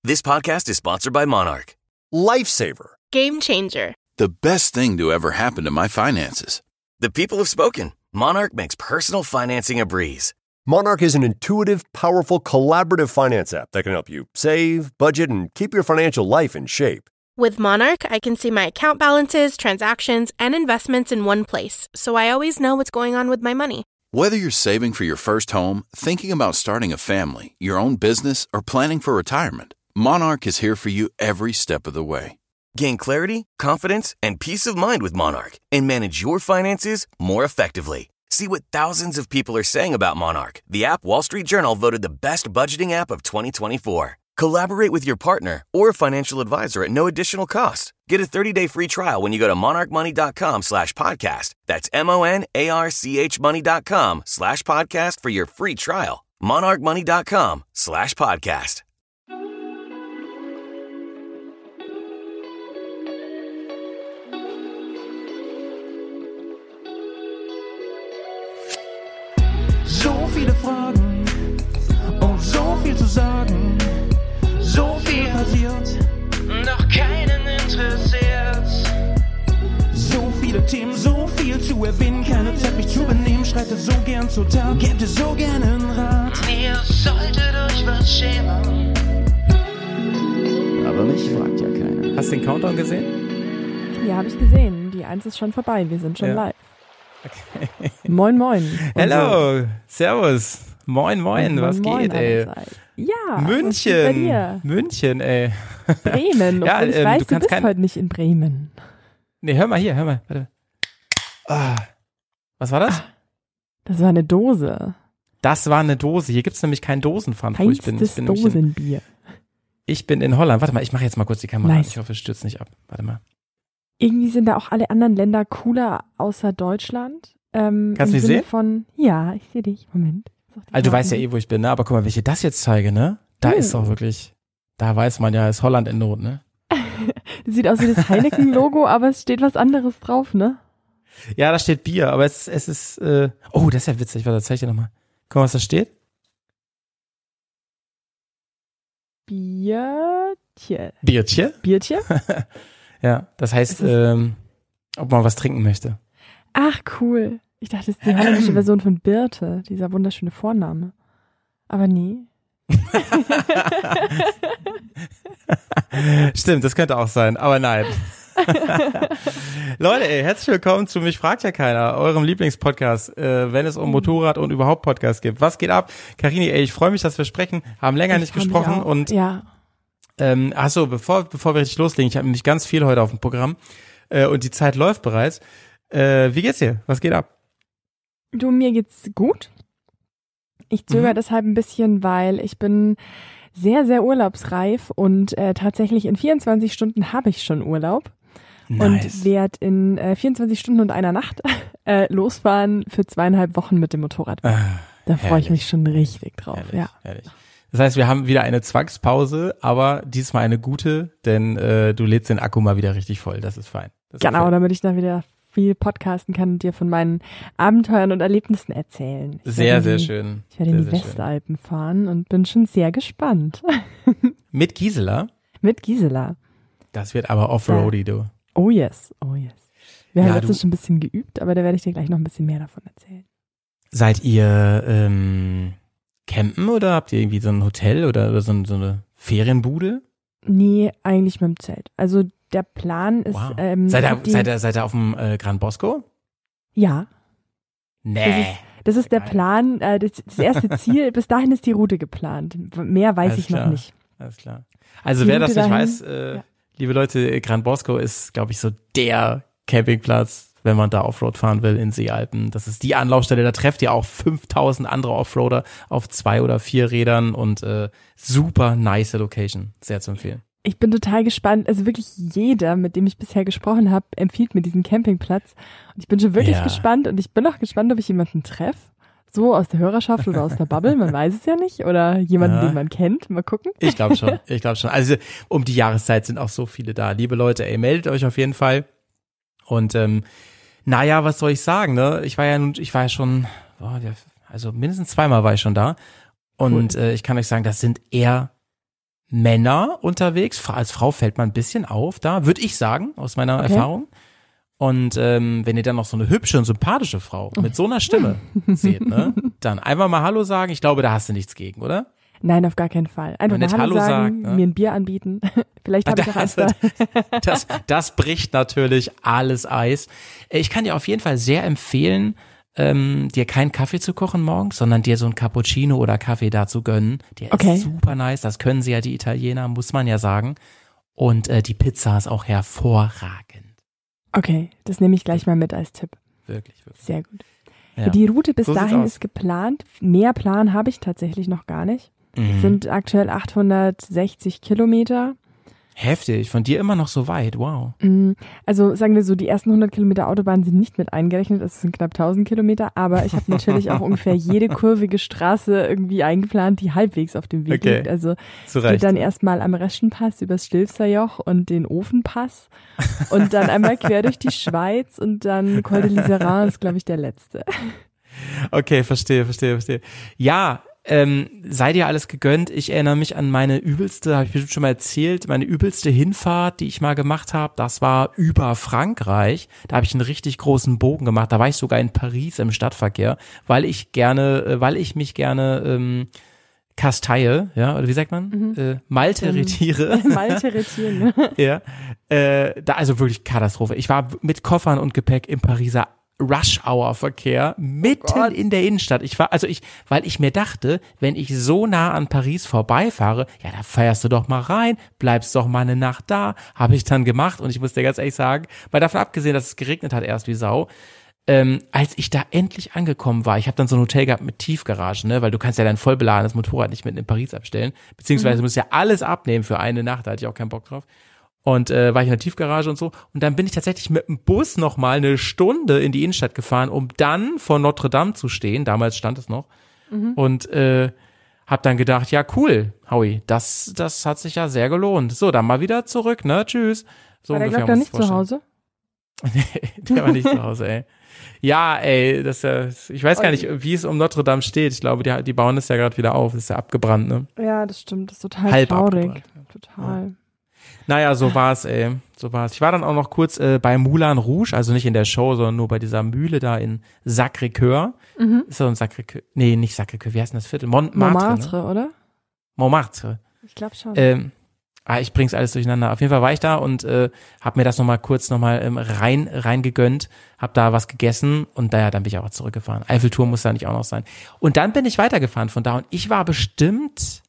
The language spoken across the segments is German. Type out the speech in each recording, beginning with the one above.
This podcast is sponsored by Monarch. Lifesaver. Game changer. The best thing to ever happen to my finances. The people have spoken. Monarch makes personal financing a breeze. Monarch is an intuitive, powerful, collaborative finance app that can help you save, budget, and keep your financial life in shape. With Monarch, I can see my account balances, transactions, and investments in one place, so I always know what's going on with my money. Whether you're saving for your first home, thinking about starting a family, your own business, or planning for retirement, Monarch is here for you every step of the way. Gain clarity, confidence, and peace of mind with Monarch and manage your finances more effectively. See what thousands of people are saying about Monarch, the app Wall Street Journal voted the best budgeting app of 2024. Collaborate with your partner or financial advisor at no additional cost. Get a 30-day free trial when you go to monarchmoney.com/podcast. That's MONARCH money.com/podcast for your free trial. monarchmoney.com/podcast. So viele Fragen und so viel zu sagen. So viel passiert, doch keinen interessiert. So viele Themen, so viel zu erwähnen. Keine Zeit, mich zu benehmen. Schreite so gern zur Tat, gebt es so gern einen Rat. Ihr solltet euch was schämen. Aber mich fragt ja keiner. Hast du den Countdown gesehen? Ja, habe ich gesehen. Die 1 ist schon vorbei. Wir sind schon live. Okay. Moin, moin. Hello, servus. Moin, moin, was geht, ey? Ja, München, München, ey. Bremen, ja, ich weiß, du bist heute nicht in Bremen. Nee, hör mal, warte. Was war das? Das war eine Dose. Das war eine Dose. Hier gibt's nämlich keinen Dosenpfand, wo ich bin. Feinstes Dosenbier. Ich bin in Holland. Warte mal, ich mache jetzt mal kurz die Kamera an. Nice. Ich hoffe, es stürzt nicht ab. Warte mal. Irgendwie sind da auch alle anderen Länder cooler außer Deutschland. Kannst du mich sehen? Ja, ich sehe dich. Moment. Also du weißt ja eh, wo ich bin, ne? Aber guck mal, wenn ich dir das jetzt zeige, ne? Da ist doch wirklich, da weiß man ja, ist Holland in Not, ne? Das sieht aus wie das Heineken-Logo, aber es steht was anderes drauf, ne? Ja, da steht Bier, aber es ist, oh, das ist ja witzig, warte, zeig ich dir nochmal. Guck mal, was da steht. Biertje? Ja, das heißt, ob man was trinken möchte. Ach, cool. Ich dachte, das ist die holländische Version von Birte, dieser wunderschöne Vorname. Aber nee. Stimmt, das könnte auch sein, aber nein. Leute, ey, herzlich willkommen zu Mich fragt ja keiner, eurem Lieblingspodcast, wenn es um Motorrad und überhaupt Podcasts geht. Was geht ab? Karini, ey, ich freue mich, dass wir sprechen, haben länger nicht gesprochen und ja. Achso, bevor wir richtig loslegen, ich habe nämlich ganz viel heute auf dem Programm und die Zeit läuft bereits. Wie geht's dir? Was geht ab? Du, mir geht's gut. Ich zögere deshalb ein bisschen, weil ich bin sehr, sehr urlaubsreif und tatsächlich in 24 Stunden habe ich schon Urlaub. Nice. Und werde in 24 Stunden und einer Nacht losfahren für 2,5 Wochen mit dem Motorrad. Da freue ich mich schon richtig drauf. Herrlich. Das heißt, wir haben wieder eine Zwangspause, aber diesmal eine gute, denn du lädst den Akku mal wieder richtig voll. Das ist fein. Genau, damit ich dann wieder viel podcasten kann und dir von meinen Abenteuern und Erlebnissen erzählen. Sehr schön. Ich werde in die Westalpen fahren und bin schon sehr gespannt. Mit Gisela? Mit Gisela. Das wird aber Offroady, du. Oh yes. Wir haben letztens schon ein bisschen geübt, aber da werde ich dir gleich noch ein bisschen mehr davon erzählen. Seid ihr campen oder habt ihr irgendwie so ein Hotel oder so eine Ferienbude? Nee, eigentlich mit dem Zelt. Also der Plan ist... Wow. Seid ihr auf dem Gran Bosco? Ja. Nee. Das ist der Plan. Das erste Ziel, bis dahin ist die Route geplant. Mehr weiß ich noch nicht. Alles klar. Also wer das nicht weiß, liebe Leute, Gran Bosco ist, glaube ich, so der Campingplatz, wenn man da Offroad fahren will in Seealpen. Das ist die Anlaufstelle, da trefft ihr auch 5000 andere Offroader auf 2 oder 4 Rädern und super nice Location. Sehr zu empfehlen. Ich bin total gespannt. Also wirklich jeder, mit dem ich bisher gesprochen habe, empfiehlt mir diesen Campingplatz. Und ich bin schon wirklich gespannt und ich bin auch gespannt, ob ich jemanden treffe. So aus der Hörerschaft oder aus der Bubble, man weiß es ja nicht. Oder jemanden, den man kennt. Mal gucken. Ich glaube schon. Also um die Jahreszeit sind auch so viele da. Liebe Leute, meldet euch auf jeden Fall. Und naja, was soll ich sagen, ne? Ich war ja schon, also mindestens 2-mal war ich schon da. Und ich kann euch sagen, das sind eher Männer unterwegs. Als Frau fällt man ein bisschen auf da, würde ich sagen, aus meiner Erfahrung. Und wenn ihr dann noch so eine hübsche und sympathische Frau mit so einer Stimme seht, ne, dann einfach mal Hallo sagen. Ich glaube, da hast du nichts gegen, oder? Nein, auf gar keinen Fall. Einfach mal Hallo sagen, mir ein Bier anbieten. Vielleicht habe ich auch eins da. Das bricht natürlich alles Eis. Ich kann dir auf jeden Fall sehr empfehlen, dir keinen Kaffee zu kochen morgens, sondern dir so ein Cappuccino oder Kaffee dazu gönnen. Der ist super nice. Das können sie ja, die Italiener, muss man ja sagen. Und die Pizza ist auch hervorragend. Okay, das nehme ich gleich mal mit als Tipp. Wirklich. Sehr gut. Ja. Die Route bis dahin ist geplant. Mehr Plan habe ich tatsächlich noch gar nicht. Es sind aktuell 860 Kilometer. Heftig, von dir immer noch so weit, wow. Also sagen wir so, die ersten 100 Kilometer Autobahn sind nicht mit eingerechnet, es sind knapp 1000 Kilometer, aber ich habe natürlich auch ungefähr jede kurvige Straße irgendwie eingeplant, die halbwegs auf dem Weg liegt. Also es geht dann erstmal am Reschenpass übers Stilfserjoch und den Ofenpass und dann einmal quer durch die Schweiz und dann Col de l'Iseran ist, glaube ich, der letzte. Okay, verstehe. Ja, sei dir alles gegönnt. Ich erinnere mich an meine übelste, habe ich bestimmt schon mal erzählt, meine übelste Hinfahrt, die ich mal gemacht habe, das war über Frankreich. Da habe ich einen richtig großen Bogen gemacht. Da war ich sogar in Paris im Stadtverkehr, weil ich mich gerne kasteie, ja, oder wie sagt man? Malteretiere. Malteretieren. Ja. Da also wirklich Katastrophe. Ich war mit Koffern und Gepäck im Pariser Rush-Hour-Verkehr mitten in der Innenstadt. Weil ich mir dachte, wenn ich so nah an Paris vorbeifahre, ja, da feierst du doch mal rein, bleibst doch mal eine Nacht da, habe ich dann gemacht und ich muss dir ganz ehrlich sagen, mal davon abgesehen, dass es geregnet hat erst wie Sau, als ich da endlich angekommen war, ich habe dann so ein Hotel gehabt mit Tiefgarage, ne, weil du kannst ja dein voll beladenes Motorrad nicht mitten in Paris abstellen, beziehungsweise musst ja alles abnehmen für eine Nacht, da hatte ich auch keinen Bock drauf. Und war ich in der Tiefgarage und so. Und dann bin ich tatsächlich mit dem Bus nochmal eine Stunde in die Innenstadt gefahren, um dann vor Notre Dame zu stehen. Damals stand es noch. Und hab dann gedacht, ja cool, Howie, das hat sich ja sehr gelohnt. So, dann mal wieder zurück, ne? Tschüss. So war der Glock dann nicht zu Hause? Nee, der war nicht zu Hause, ey. Ja, ey, ich weiß gar nicht, wie es um Notre Dame steht. Ich glaube, die bauen das ja gerade wieder auf. Das ist ja abgebrannt, ne? Ja, das stimmt. Das ist total traurig. Total. Ja. Naja, so war's, ey. So war's. Ich war dann auch noch kurz bei Moulin Rouge, also nicht in der Show, sondern nur bei dieser Mühle da in Sacré-Cœur. Ist so ein Sacré-Cœur. Nee, nicht Sacré-Cœur. Wie heißt denn das Viertel? Montmartre, ne? Oder? Montmartre. Ich glaube schon. Ich bring's alles durcheinander. Auf jeden Fall war ich da und hab mir das nochmal rein gegönnt, hab da was gegessen und dann bin ich auch zurückgefahren. Eiffelturm muss da nicht auch noch sein. Und dann bin ich weitergefahren von da und ich war bestimmt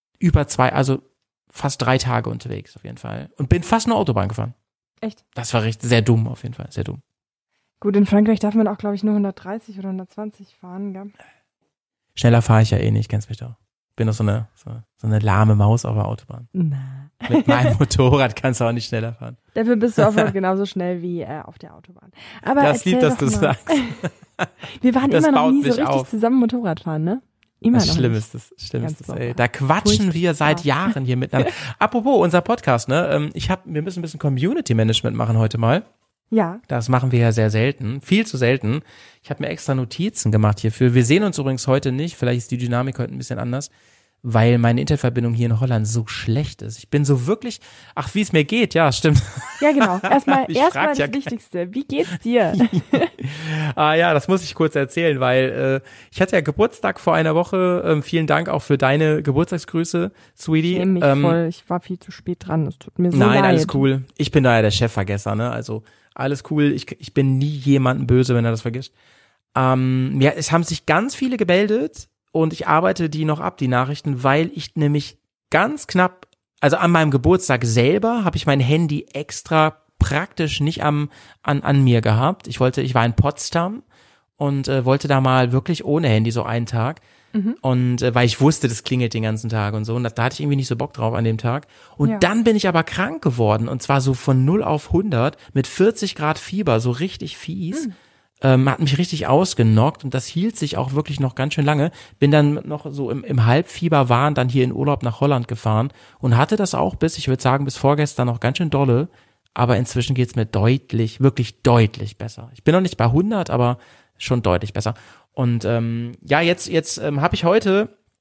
fast 3 Tage unterwegs auf jeden Fall und bin fast nur Autobahn gefahren. Echt? Das war sehr dumm auf jeden Fall, sehr dumm. Gut, in Frankreich darf man auch, glaube ich, nur 130 oder 120 fahren, gell? Schneller fahre ich ja eh nicht, kennst mich doch. Bin doch so eine lahme Maus auf der Autobahn. Na. Mit meinem Motorrad kannst du auch nicht schneller fahren. Dafür bist du offroad genauso schnell wie auf der Autobahn. Aber das lieb, dass du sagst. Wir waren immer noch nie so richtig zusammen Motorrad fahren, ne? Immer das noch Schlimm nicht. ist das, ey. Da quatschen wir seit Jahren hier miteinander. Apropos, unser Podcast, ne? Wir müssen ein bisschen Community Management machen heute mal. Ja. Das machen wir ja sehr selten. Viel zu selten. Ich habe mir extra Notizen gemacht hierfür. Wir sehen uns übrigens heute nicht. Vielleicht ist die Dynamik heute ein bisschen anders, weil meine Internetverbindung hier in Holland so schlecht ist. Ich bin so wirklich, wie es mir geht, ja, stimmt. Ja, genau. Erstmal das Wichtigste. Wie geht's dir? Ja, das muss ich kurz erzählen, weil ich hatte ja Geburtstag vor einer Woche. Vielen Dank auch für deine Geburtstagsgrüße, Sweetie. Ich mich voll. Ich war viel zu spät dran. Es tut mir so leid. Nein, alles cool. Ich bin da ja der Chefvergesser, ne? Also alles cool. Ich bin nie jemandem böse, wenn er das vergisst. Es haben sich ganz viele gemeldet. Und ich arbeite die noch ab, die Nachrichten, weil ich nämlich ganz knapp, also an meinem Geburtstag selber, habe ich mein Handy extra praktisch nicht an mir gehabt. Ich war in Potsdam und wollte da mal wirklich ohne Handy so einen Tag. Und weil ich wusste, das klingelt den ganzen Tag und so. Und da hatte ich irgendwie nicht so Bock drauf an dem Tag. Und dann bin ich aber krank geworden. Und zwar so von 0 auf 100 mit 40 Grad Fieber, so richtig fies. Hat mich richtig ausgenockt und das hielt sich auch wirklich noch ganz schön lange. Bin dann noch so im Halbfieberwahn dann hier in Urlaub nach Holland gefahren und hatte das auch bis vorgestern noch ganz schön dolle. Aber inzwischen geht's mir wirklich deutlich besser. Ich bin noch nicht bei 100, aber schon deutlich besser. Und jetzt habe ich heute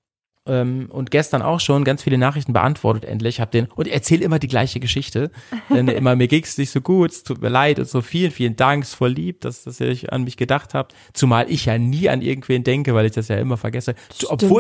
und gestern auch schon ganz viele Nachrichten beantwortet endlich. Und erzähle immer die gleiche Geschichte. Denn immer, mir ging's nicht so gut, es tut mir leid und so, vielen, vielen Dank, ist voll lieb, dass ihr an mich gedacht habt. Zumal ich ja nie an irgendwen denke, weil ich das ja immer vergesse. Obwohl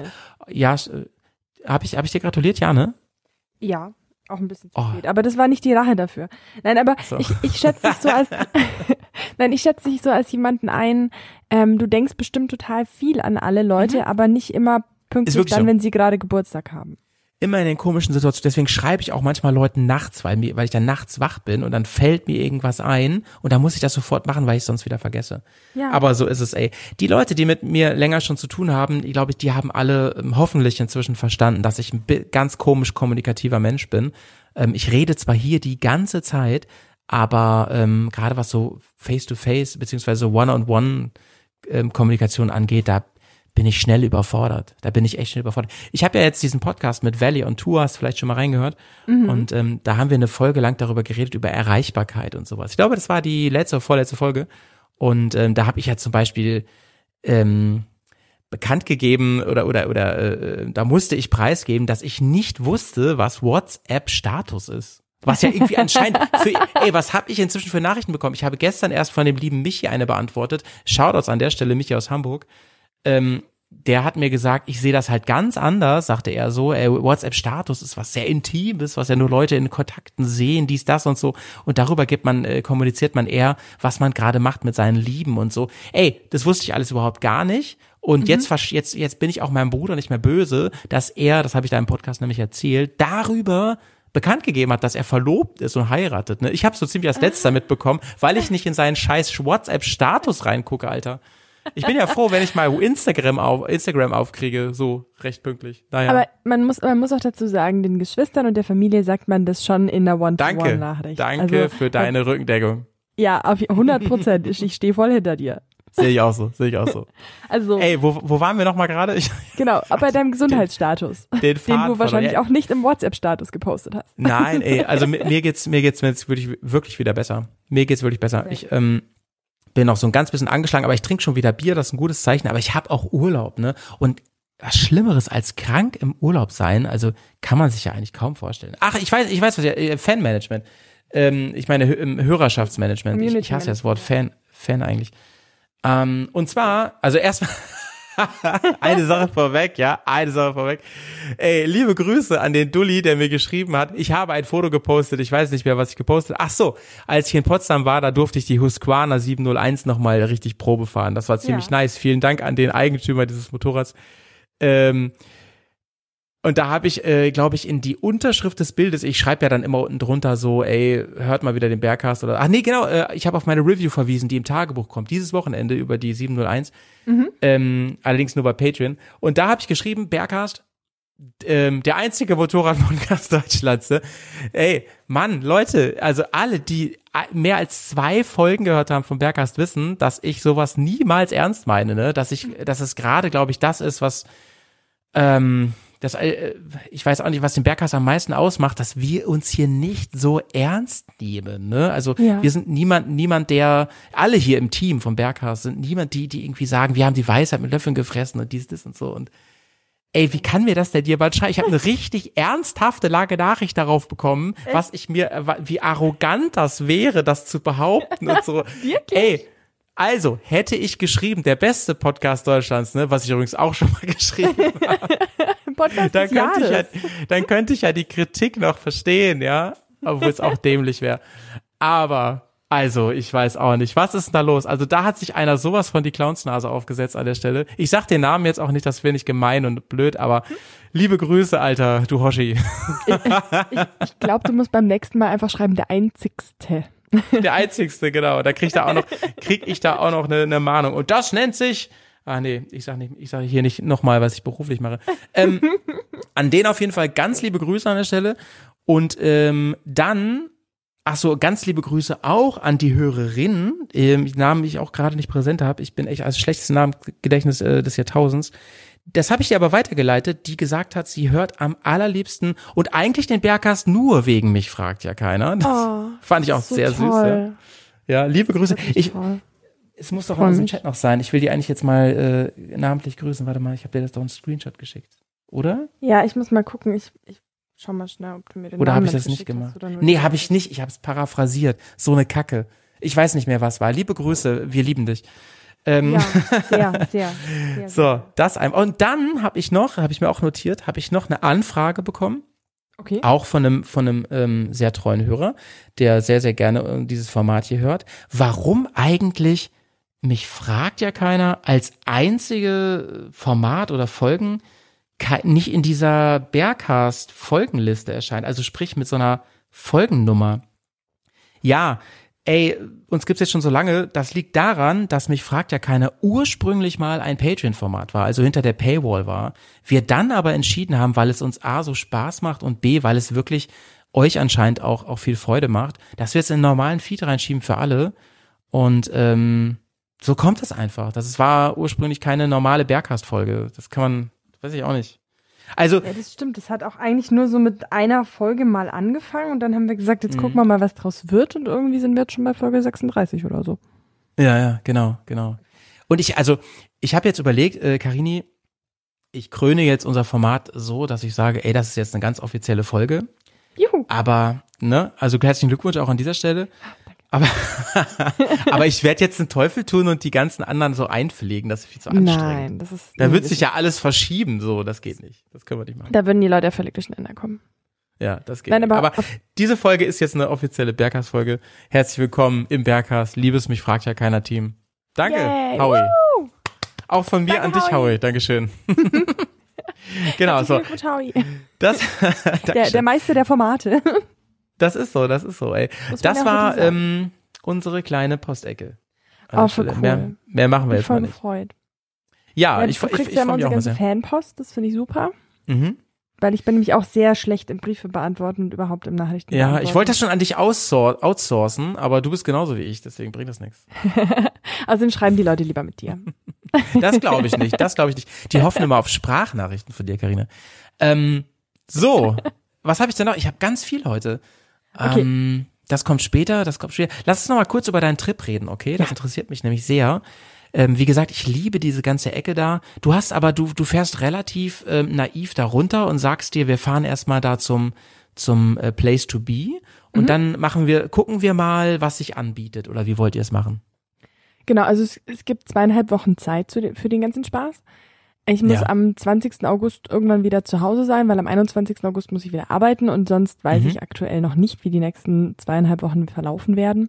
habe ich dir gratuliert, ja, ne? Ja, auch ein bisschen zu spät. Aber das war nicht die Rache dafür. Nein, aber so. ich schätze dich so als ich schätze dich so als jemanden ein, du denkst bestimmt total viel an alle Leute, aber nicht immer pünktlich dann, wenn sie gerade Geburtstag haben. Immer in den komischen Situationen. Deswegen schreibe ich auch manchmal Leuten nachts, weil ich dann nachts wach bin und dann fällt mir irgendwas ein und dann muss ich das sofort machen, weil ich es sonst wieder vergesse. Ja. Aber so ist es, ey. Die Leute, die mit mir länger schon zu tun haben, ich glaube, die haben alle hoffentlich inzwischen verstanden, dass ich ein ganz komisch kommunikativer Mensch bin. Ich rede zwar hier die ganze Zeit, aber gerade was so Face-to-Face beziehungsweise One-on-One-Kommunikation angeht, da bin ich schnell überfordert. Da bin ich echt schnell überfordert. Ich habe ja jetzt diesen Podcast mit Valley on Tour, hast vielleicht schon mal reingehört. Und da haben wir eine Folge lang darüber geredet, über Erreichbarkeit und sowas. Ich glaube, das war die vorletzte Folge. Und da habe ich ja zum Beispiel bekannt gegeben oder da musste ich preisgeben, dass ich nicht wusste, was WhatsApp-Status ist. Was ja irgendwie anscheinend was habe ich inzwischen für Nachrichten bekommen? Ich habe gestern erst von dem lieben Michi eine beantwortet. Shoutouts an der Stelle, Michi aus Hamburg. Der hat mir gesagt, ich sehe das halt ganz anders, sagte er so, WhatsApp-Status ist was sehr Intimes, was ja nur Leute in Kontakten sehen, dies, das und so, und darüber kommuniziert man eher, was man gerade macht mit seinen Lieben und so. Das wusste ich alles überhaupt gar nicht, und jetzt bin ich auch meinem Bruder nicht mehr böse, dass er, das habe ich da im Podcast nämlich erzählt, darüber bekannt gegeben hat, dass er verlobt ist und heiratet. Ne? Ich habe so ziemlich als Letzter mitbekommen, weil ich nicht in seinen scheiß WhatsApp-Status reingucke, Alter. Ich bin ja froh, wenn ich mal Instagram aufkriege, so recht pünktlich. Naja. Aber man muss auch dazu sagen, den Geschwistern und der Familie sagt man das schon in der One-to-One-Nachricht. Danke für deine Rückendeckung. Ja, auf 100%. Ich stehe voll hinter dir. Sehe ich auch so. Also. Wo waren wir nochmal gerade? Genau, bei deinem Gesundheitsstatus. Den du wahrscheinlich auch nicht im WhatsApp-Status gepostet hast. Nein, also mir geht's jetzt wirklich wieder besser. Mir geht's wirklich besser. Ich bin noch so ein ganz bisschen angeschlagen, aber ich trinke schon wieder Bier, das ist ein gutes Zeichen, aber ich habe auch Urlaub, ne? Und was Schlimmeres als krank im Urlaub sein, also kann man sich ja eigentlich kaum vorstellen. Ach, ich weiß, was Fanmanagement. Ich meine Hörerschaftsmanagement. Ich hasse ja das Wort Fan eigentlich. Und zwar, also erstmal eine Sache vorweg. Liebe Grüße an den Dulli, der mir geschrieben hat, ich habe ein Foto gepostet, ich weiß nicht mehr, was ich gepostet habe. Ach so, als ich in Potsdam war, da durfte ich die Husqvarna 701 nochmal richtig Probe fahren. Das war ziemlich nice. Vielen Dank an den Eigentümer dieses Motorrads. Und da habe ich, glaube ich, in die Unterschrift des Bildes, ich schreibe ja dann immer unten drunter so, hört mal wieder den Bergcast oder, ich habe auf meine Review verwiesen, die im Tagebuch kommt, dieses Wochenende über die 701, allerdings nur bei Patreon. Und da habe ich geschrieben, Bergcast, der einzige Motorrad-Podcast Deutschlands, ne? Mann, Leute, also alle, die mehr als 2 Folgen gehört haben vom Bergcast, wissen, dass ich sowas niemals ernst meine, ne? Dass es gerade, glaube ich, das ist, was, ich weiß auch nicht, was den Bergcast am meisten ausmacht, dass wir uns hier nicht so ernst nehmen, ne? Also wir sind niemand, der, alle hier im Team vom Bergcast sind niemand, die irgendwie sagen, wir haben die Weisheit mit Löffeln gefressen und dies, das und so. Und wie kann mir das der dir bald schreiben? Ich habe eine richtig ernsthafte Nachricht darauf bekommen, wie arrogant das wäre, das zu behaupten und so. Wirklich? Also, hätte ich geschrieben, der beste Podcast Deutschlands, ne, was ich übrigens auch schon mal geschrieben habe, dann könnte ich ja die Kritik noch verstehen, ja, obwohl es auch dämlich wäre. Aber, also, ich weiß auch nicht, was ist denn da los? Also, da hat sich einer sowas von die Clownsnase aufgesetzt an der Stelle. Ich sag den Namen jetzt auch nicht, das wäre nicht gemein und blöd, aber liebe Grüße, Alter, du Hoshi. Ich glaube, du musst beim nächsten Mal einfach schreiben, der Einzigste. Der Einzigste, genau. Da krieg ich da auch noch eine Mahnung. Und das nennt sich, ich sage hier nicht nochmal, was ich beruflich mache. An den auf jeden Fall ganz liebe Grüße an der Stelle. Und dann, ganz liebe Grüße auch an die Hörerinnen, Namen ich auch gerade nicht präsent habe. Ich bin echt als schlechtes Namengedächtnis des Jahrtausends. Das habe ich dir aber weitergeleitet, die gesagt hat, sie hört am allerliebsten und eigentlich den Bergcast nur wegen mich, fragt ja keiner. Das fand ich auch so sehr toll. Süß. Ja, liebe Grüße. Es muss doch in unserem Chat noch sein. Ich will die eigentlich jetzt mal namentlich grüßen. Warte mal, ich habe dir das doch einen Screenshot geschickt. oder? Ja, ich muss mal gucken. Ich schau mal schnell, ob du mir den Oder habe Namen ich das nicht gemacht? hast, Nee, habe ich nicht. Ich habe es paraphrasiert. So eine Kacke. Ich weiß nicht mehr, was war. Liebe Grüße, wir lieben dich. Ja, sehr. So, das einmal. Und dann habe ich mir auch notiert, habe ich noch eine Anfrage bekommen. Okay. Auch von einem sehr treuen Hörer, der sehr, sehr gerne dieses Format hier hört. Warum eigentlich, mich fragt ja keiner, als einzige Format oder Folgen nicht in dieser Bearcast-Folgenliste erscheint. Also sprich mit so einer Folgennummer. Ja, ey, uns gibt's jetzt schon so lange, das liegt daran, dass mich fragt ja keiner ursprünglich mal ein Patreon-Format war, also hinter der Paywall war. Wir dann aber entschieden haben, weil es uns A, so Spaß macht und B, weil es wirklich euch anscheinend auch viel Freude macht, dass wir es in einen normalen Feed reinschieben für alle. Und so kommt es einfach. Das war ursprünglich keine normale Bearcast-Folge. Das kann man, weiß ich auch nicht. Also, ja, das stimmt. Das hat auch eigentlich nur so mit einer Folge mal angefangen und dann haben wir gesagt, jetzt gucken wir mal, was draus wird und irgendwie sind wir jetzt schon bei Folge 36 oder so. Ja, genau. Und ich habe jetzt überlegt, Karini, ich kröne jetzt unser Format so, dass ich sage, ey, das ist jetzt eine ganz offizielle Folge. Juhu. Aber, also herzlichen Glückwunsch auch an dieser Stelle. Aber ich werde jetzt den Teufel tun und die ganzen anderen so einpflegen, das ist viel zu anstrengend. Nein, das ist. Da wird sich ja alles verschieben, so, das geht nicht. Das können wir nicht machen. Da würden die Leute ja völlig durcheinander kommen. Ja, das geht nicht. Aber diese Folge ist jetzt eine offizielle Bearcast-Folge. Herzlich willkommen im Bearcast, liebes mich fragt ja keiner Team. Danke, Yay. Howie. Woo. Auch von mir an dich, Howie. Dankeschön. Genau, so. Howie. Das, der Meister der Formate. Das ist so, ey. Das war unsere kleine Postecke. Voll cool. Mehr machen wir jetzt mal nicht. Gefreut. Ja, ich freue mich auch unsere ganze Fanpost, das finde ich super. Mhm. Weil ich bin nämlich auch sehr schlecht im Briefe beantworten und überhaupt im Nachrichten Ja, beantworten. ich wollte das schon an dich outsourcen, aber du bist genauso wie ich, deswegen bringt das nichts. Außerdem schreiben die Leute lieber mit dir. Das glaube ich nicht. Die hoffen immer auf Sprachnachrichten von dir, Carina. So, was habe ich denn noch? Ich habe ganz viel heute. Okay. Das kommt später. Lass uns noch mal kurz über deinen Trip reden, okay? Das interessiert mich nämlich sehr. Wie gesagt, ich liebe diese ganze Ecke da. Du fährst relativ naiv da runter und sagst dir, wir fahren erstmal da zum Place to be und dann gucken wir mal, was sich anbietet, oder wie wollt ihr es machen? Genau, also es gibt 2,5 Wochen Zeit für den ganzen Spaß. Ich muss am 20. August irgendwann wieder zu Hause sein, weil am 21. August muss ich wieder arbeiten und sonst weiß ich aktuell noch nicht, wie die nächsten 2,5 Wochen verlaufen werden.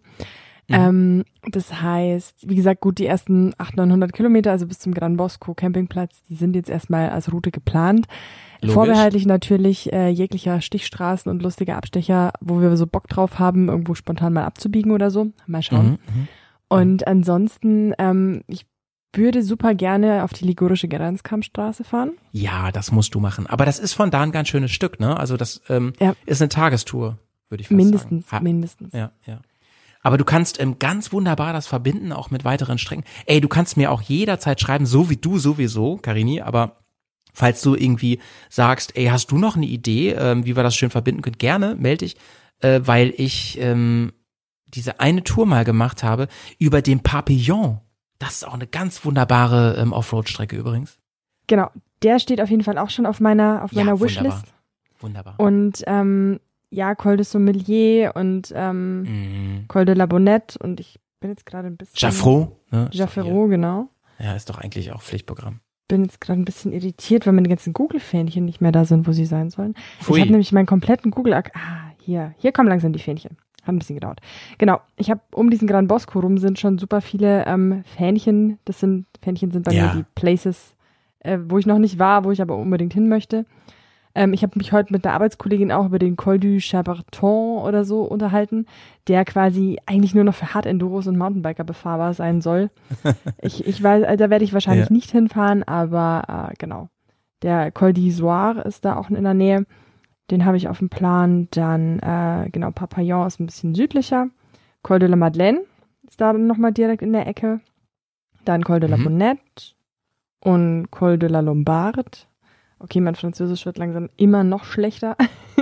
Das heißt, wie gesagt, gut, die ersten 800-900 Kilometer, also bis zum Gran Bosco Campingplatz, die sind jetzt erstmal als Route geplant. Logisch. Vorbehaltlich natürlich jeglicher Stichstraßen und lustige Abstecher, wo wir so Bock drauf haben, irgendwo spontan mal abzubiegen oder so. Mal schauen. Und ansonsten, ich würde super gerne auf die ligurische Grenzkampfstraße fahren. Ja, das musst du machen. Aber das ist von da ein ganz schönes Stück, ne? Also das ist eine Tagestour, würde ich fast sagen. Mindestens. Ja. Aber du kannst ganz wunderbar das verbinden, auch mit weiteren Strecken. Ey, du kannst mir auch jederzeit schreiben, so wie du sowieso, Karini, aber falls du irgendwie sagst, ey, hast du noch eine Idee, wie wir das schön verbinden können, gerne, melde dich, weil ich diese eine Tour mal gemacht habe über den Papillon. Das ist auch eine ganz wunderbare Offroad-Strecke übrigens. Genau, der steht auf jeden Fall auch schon auf meiner Wishlist. Wunderbar. Und Col de Sommelier und Col de la Bonnette und ich bin jetzt gerade ein bisschen... Jaffrot, ne? Jaffrot, genau. Ja, ist doch eigentlich auch Pflichtprogramm. Bin jetzt gerade ein bisschen irritiert, weil meine ganzen Google-Fähnchen nicht mehr da sind, wo sie sein sollen. Pfui. Ich habe nämlich meinen kompletten hier kommen langsam die Fähnchen. Hat ein bisschen gedauert. Genau, ich habe um diesen Gran Bosco rum sind schon super viele Fähnchen. Fähnchen sind bei mir die Places, wo ich noch nicht war, wo ich aber unbedingt hin möchte. Ich habe mich heute mit der Arbeitskollegin auch über den Col du Chaberton oder so unterhalten, der quasi eigentlich nur noch für Hard-Enduros und Mountainbiker befahrbar sein soll. Ich weiß, da werde ich wahrscheinlich nicht hinfahren, aber genau. Der Col d'Isoire ist da auch in der Nähe. Den habe ich auf dem Plan. Dann, Papillon ist ein bisschen südlicher. Col de la Madeleine ist da nochmal direkt in der Ecke. Dann Col de la Bonnette und Col de la Lombarde. Okay, mein Französisch wird langsam immer noch schlechter.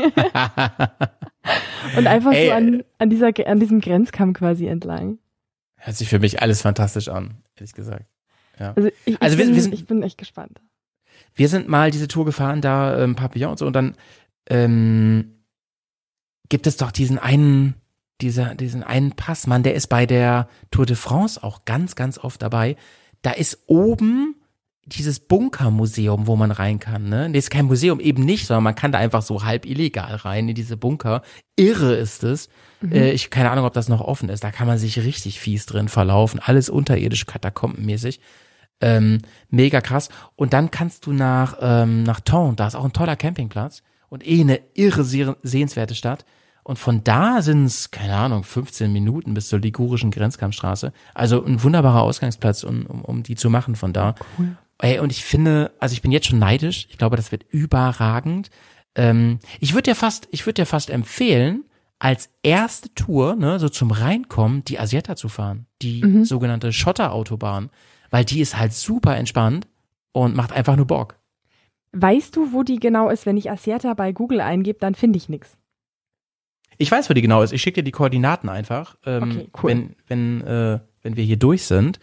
Und einfach so an diesem Grenzkamm quasi entlang. Hört sich für mich alles fantastisch an, ehrlich gesagt. Ja. Also ich bin echt gespannt. wir sind mal diese Tour gefahren, da Papillon und so, und dann gibt es doch diesen einen Pass, Mann, der ist bei der Tour de France auch ganz, ganz oft dabei. Da ist oben dieses Bunkermuseum, wo man rein kann, ne? Das ist kein Museum, eben nicht, sondern man kann da einfach so halb illegal rein in diese Bunker. Irre ist es. Ich keine Ahnung, ob das noch offen ist. Da kann man sich richtig fies drin verlaufen. Alles unterirdisch, katakombenmäßig. Mega krass. Und dann kannst du nach Thon, da ist auch ein toller Campingplatz und eine irre sehenswerte Stadt. Und von da sind es, keine Ahnung, 15 Minuten bis zur ligurischen Grenzkampfstraße. Also ein wunderbarer Ausgangsplatz, um die zu machen von da. Cool. Ey, und ich finde, also ich bin jetzt schon neidisch. Ich glaube, das wird überragend. Ich würde dir fast empfehlen, als erste Tour, ne, so zum Reinkommen, die Asietta zu fahren. Die sogenannte Schotterautobahn. Weil die ist halt super entspannt und macht einfach nur Bock. Weißt du, wo die genau ist? Wenn ich Asietta bei Google eingebe, dann finde ich nichts. Ich weiß, wo die genau ist. Ich schicke dir die Koordinaten einfach, okay, cool. wenn wir hier durch sind.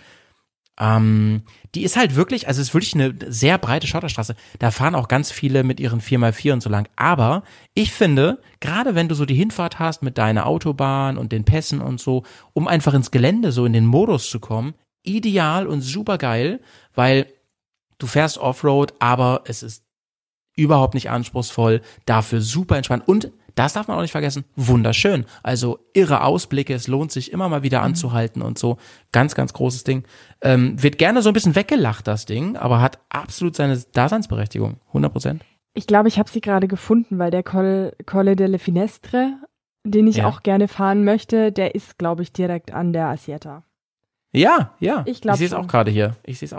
Die ist halt wirklich, also es ist wirklich eine sehr breite Schotterstraße. Da fahren auch ganz viele mit ihren 4x4 und so lang. Aber ich finde, gerade wenn du so die Hinfahrt hast mit deiner Autobahn und den Pässen und so, um einfach ins Gelände so in den Modus zu kommen, ideal und super geil, weil du fährst Offroad, aber es ist überhaupt nicht anspruchsvoll, dafür super entspannt und das darf man auch nicht vergessen, wunderschön. Also irre Ausblicke, es lohnt sich immer mal wieder anzuhalten und so. Ganz, ganz großes Ding. Wird gerne so ein bisschen weggelacht, das Ding, aber hat absolut seine Daseinsberechtigung, 100%. Ich glaube, ich habe sie gerade gefunden, weil der Colle delle Finestre, den ich auch gerne fahren möchte, der ist, glaube ich, direkt an der Asietta. Ja. Ich sehe es auch gerade hier.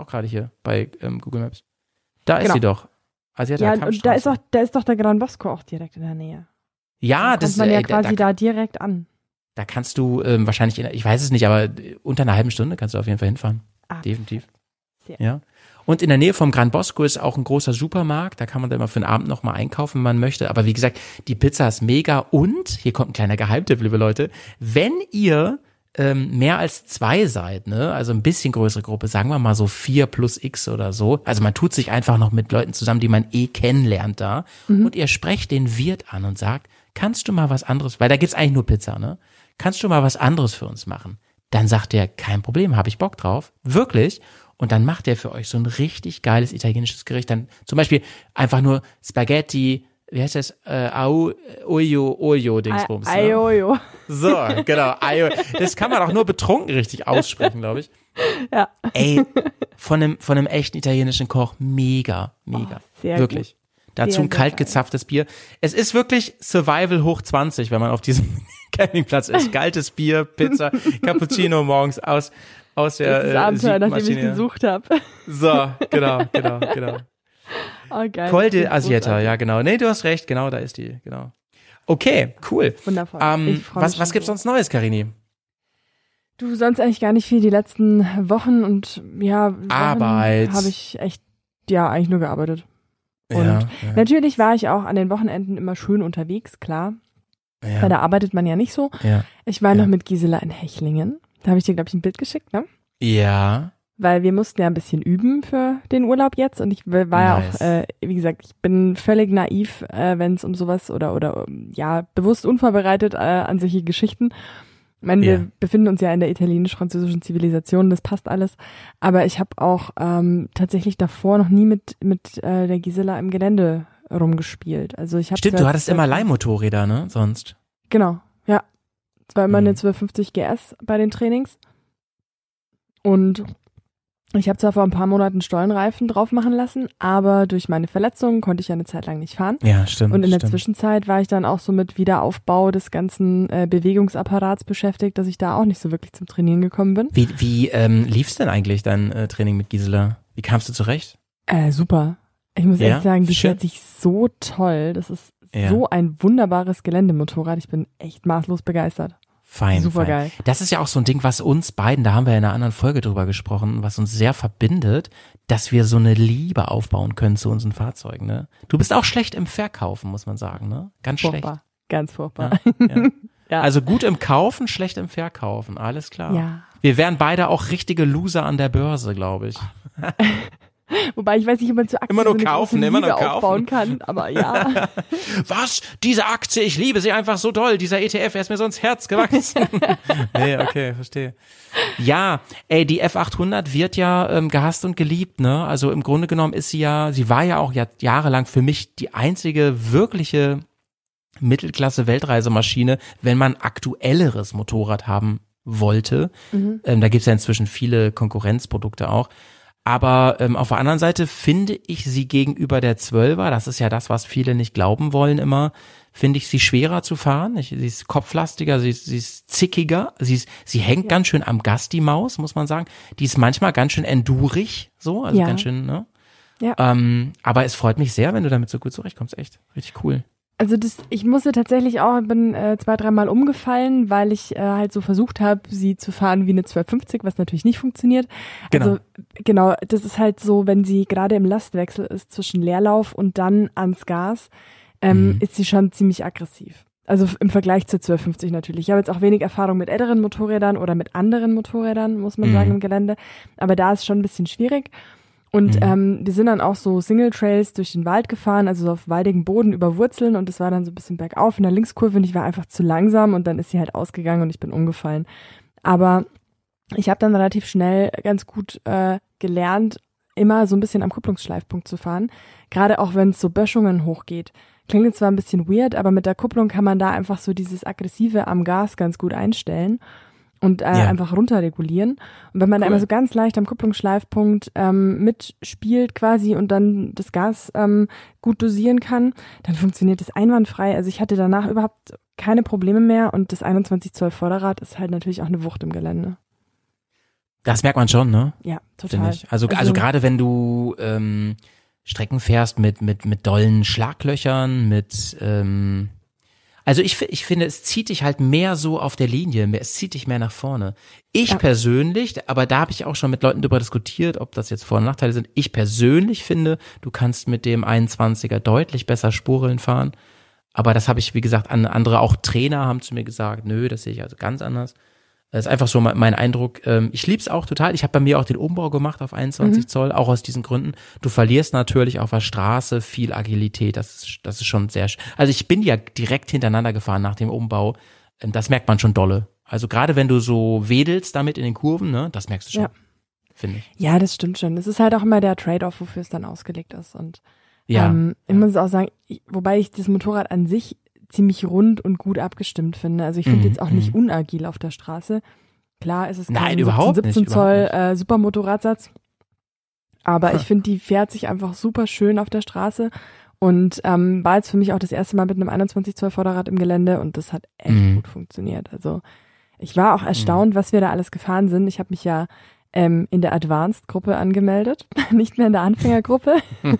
Bei Google Maps. Da ist sie doch. Asietta und da ist doch der Gran Bosco auch direkt in der Nähe. Ja, das kommt man ja quasi da direkt an. Da kannst du wahrscheinlich, ich weiß es nicht, aber unter einer halben Stunde kannst du auf jeden Fall hinfahren. Definitiv. Ja. Und in der Nähe vom Gran Bosco ist auch ein großer Supermarkt. Da kann man dann mal für den Abend nochmal einkaufen, wenn man möchte. Aber wie gesagt, die Pizza ist mega. Und, hier kommt ein kleiner Geheimtipp, liebe Leute, wenn ihr mehr als 2 seid, ne, also ein bisschen größere Gruppe, sagen wir mal so 4 plus X oder so, also man tut sich einfach noch mit Leuten zusammen, die man kennenlernt da, und ihr sprecht den Wirt an und sagt, kannst du mal was anderes, weil da gibt's eigentlich nur Pizza, ne, kannst du mal was anderes für uns machen? Dann sagt der, kein Problem, habe ich Bock drauf, wirklich, und dann macht der für euch so ein richtig geiles italienisches Gericht, dann zum Beispiel einfach nur Spaghetti, wie heißt das? Oio-Dingsbums. Ne? Aioio. So, genau. Das kann man auch nur betrunken richtig aussprechen, glaube ich. Ja. Ey, von einem echten italienischen Koch, mega. Sehr wirklich. Gut. Dazu ein kalt gezapftes Bier. Es ist wirklich Survival hoch 20, wenn man auf diesem Campingplatz ist. Kaltes Bier, Pizza, Cappuccino morgens aus der das Abenteuer, nach dem ich gesucht habe. So, genau. Oh, geil. Col de Asietta, ja genau. Nee, du hast recht, genau, da ist die, genau. Okay, cool. Wundervoll. Was gibt's sonst Neues, Karini? Du, sonst eigentlich gar nicht viel die letzten Wochen und Arbeit. Habe ich echt, eigentlich nur gearbeitet. Und natürlich war ich auch an den Wochenenden immer schön unterwegs, klar. Ja. Weil da arbeitet man ja nicht so. Ja. Ich war noch mit Gisela in Hechlingen. Da habe ich dir, glaube ich, ein Bild geschickt, ne? Ja. Weil wir mussten ja ein bisschen üben für den Urlaub jetzt und ich war ja auch, wie gesagt, ich bin völlig naiv, wenn es um sowas oder bewusst unvorbereitet an solche Geschichten. Ich meine, wir befinden uns ja in der italienisch-französischen Zivilisation, das passt alles. Aber ich habe auch tatsächlich davor noch nie mit der Gisela im Gelände rumgespielt. Also ich habe Stimmt, du hattest immer Leihmotorräder, ne? Sonst. Genau, ja. Es war immer eine 1250 GS bei den Trainings. Und ich habe zwar vor ein paar Monaten Stollenreifen drauf machen lassen, aber durch meine Verletzungen konnte ich ja eine Zeit lang nicht fahren. Ja, stimmt. Und in der Zwischenzeit war ich dann auch so mit Wiederaufbau des ganzen Bewegungsapparats beschäftigt, dass ich da auch nicht so wirklich zum Trainieren gekommen bin. Wie lief's denn eigentlich dein Training mit Gisela? Wie kamst du zurecht? Super. Ich muss echt sagen, die fährt sich so toll. Das ist so ein wunderbares Geländemotorrad. Ich bin echt maßlos begeistert. Fein. Super geil. Das ist ja auch so ein Ding, was uns beiden, da haben wir in einer anderen Folge drüber gesprochen, was uns sehr verbindet, dass wir so eine Liebe aufbauen können zu unseren Fahrzeugen, ne? Du bist auch schlecht im Verkaufen, muss man sagen, ne? Ganz furchtbar. Schlecht. Ganz furchtbar. Ja. Also gut im Kaufen, schlecht im Verkaufen, alles klar. Ja. Wir wären beide auch richtige Loser an der Börse, glaube ich. Wobei ich weiß nicht, ob man zu Aktien immer nur so eine kaufen, große immer Liebe nur kaufen. aufbauen kann, aber ja. Was? Diese Aktie, ich liebe sie einfach so doll. Dieser ETF, er ist mir so ins Herz gewachsen. Nee, okay, verstehe. Ja, ey, die F800 wird ja gehasst und geliebt, ne? Also im Grunde genommen ist sie war ja auch jahrelang für mich die einzige wirkliche Mittelklasse-Weltreisemaschine, wenn man aktuelleres Motorrad haben wollte. Da gibt's ja inzwischen viele Konkurrenzprodukte auch. Aber auf der anderen Seite finde ich sie gegenüber der 12er, das ist ja das, was viele nicht glauben wollen immer, finde ich sie schwerer zu fahren. Sie ist kopflastiger, sie ist zickiger, sie hängt ganz schön am Gas, die Maus, muss man sagen. Die ist manchmal ganz schön endurig, so, also ganz schön, ne? Ja. Aber es freut mich sehr, wenn du damit so gut zurechtkommst, echt. Richtig cool. Also ich musste tatsächlich auch, bin 2-3 Mal umgefallen, weil ich halt so versucht habe, sie zu fahren wie eine 1250, was natürlich nicht funktioniert. Genau. Also genau, das ist halt so, wenn sie gerade im Lastwechsel ist zwischen Leerlauf und dann ans Gas, ist sie schon ziemlich aggressiv. Also im Vergleich zur 1250 natürlich. Ich habe jetzt auch wenig Erfahrung mit älteren Motorrädern oder mit anderen Motorrädern, muss man sagen, im Gelände. Aber da ist schon ein bisschen schwierig. Und wir sind dann auch so Single-Trails durch den Wald gefahren, also so auf waldigem Boden über Wurzeln, und es war dann so ein bisschen bergauf in der Linkskurve und ich war einfach zu langsam und dann ist sie halt ausgegangen und ich bin umgefallen. Aber ich habe dann relativ schnell ganz gut gelernt, immer so ein bisschen am Kupplungsschleifpunkt zu fahren, gerade auch wenn es so Böschungen hochgeht. Klingt jetzt zwar ein bisschen weird, aber mit der Kupplung kann man da einfach so dieses Aggressive am Gas ganz gut einstellen. Und einfach runterregulieren. Und wenn man da immer so ganz leicht am Kupplungsschleifpunkt mitspielt quasi und dann das Gas gut dosieren kann, dann funktioniert das einwandfrei. Also ich hatte danach überhaupt keine Probleme mehr und das 21 Zoll Vorderrad ist halt natürlich auch eine Wucht im Gelände. Das merkt man schon, ne? Ja, total. Also gerade wenn du Strecken fährst mit dollen Schlaglöchern, also ich finde, es zieht dich halt mehr so auf der Linie, es zieht dich mehr nach vorne. Ich persönlich, aber da habe ich auch schon mit Leuten darüber diskutiert, ob das jetzt Vor- und Nachteile sind. Ich persönlich finde, du kannst mit dem 21er deutlich besser Spurrillen fahren. Aber das habe ich, wie gesagt, andere, auch Trainer haben zu mir gesagt, nö, das sehe ich also ganz anders. Das ist einfach so mein Eindruck. Ich lieb's auch total. Ich habe bei mir auch den Umbau gemacht auf 21 Zoll, auch aus diesen Gründen. Du verlierst natürlich auf der Straße viel Agilität. Das ist schon sehr. Also ich bin ja direkt hintereinander gefahren nach dem Umbau. Das merkt man schon dolle. Also gerade wenn du so wedelst damit in den Kurven, ne, das merkst du schon, finde ich. Ja, das stimmt schon. Es ist halt auch immer der Trade-off, wofür es dann ausgelegt ist. Und ich muss auch sagen, wobei ich das Motorrad an sich ziemlich rund und gut abgestimmt finde. Also ich finde jetzt auch nicht unagil auf der Straße. Klar, es ist kein 17 Zoll Supermotorradsatz, aber ich finde, die fährt sich einfach super schön auf der Straße und war jetzt für mich auch das erste Mal mit einem 21 Zoll Vorderrad im Gelände und das hat echt gut funktioniert. Also ich war auch erstaunt, was wir da alles gefahren sind. Ich habe mich ja in der Advanced-Gruppe angemeldet, nicht mehr in der Anfängergruppe.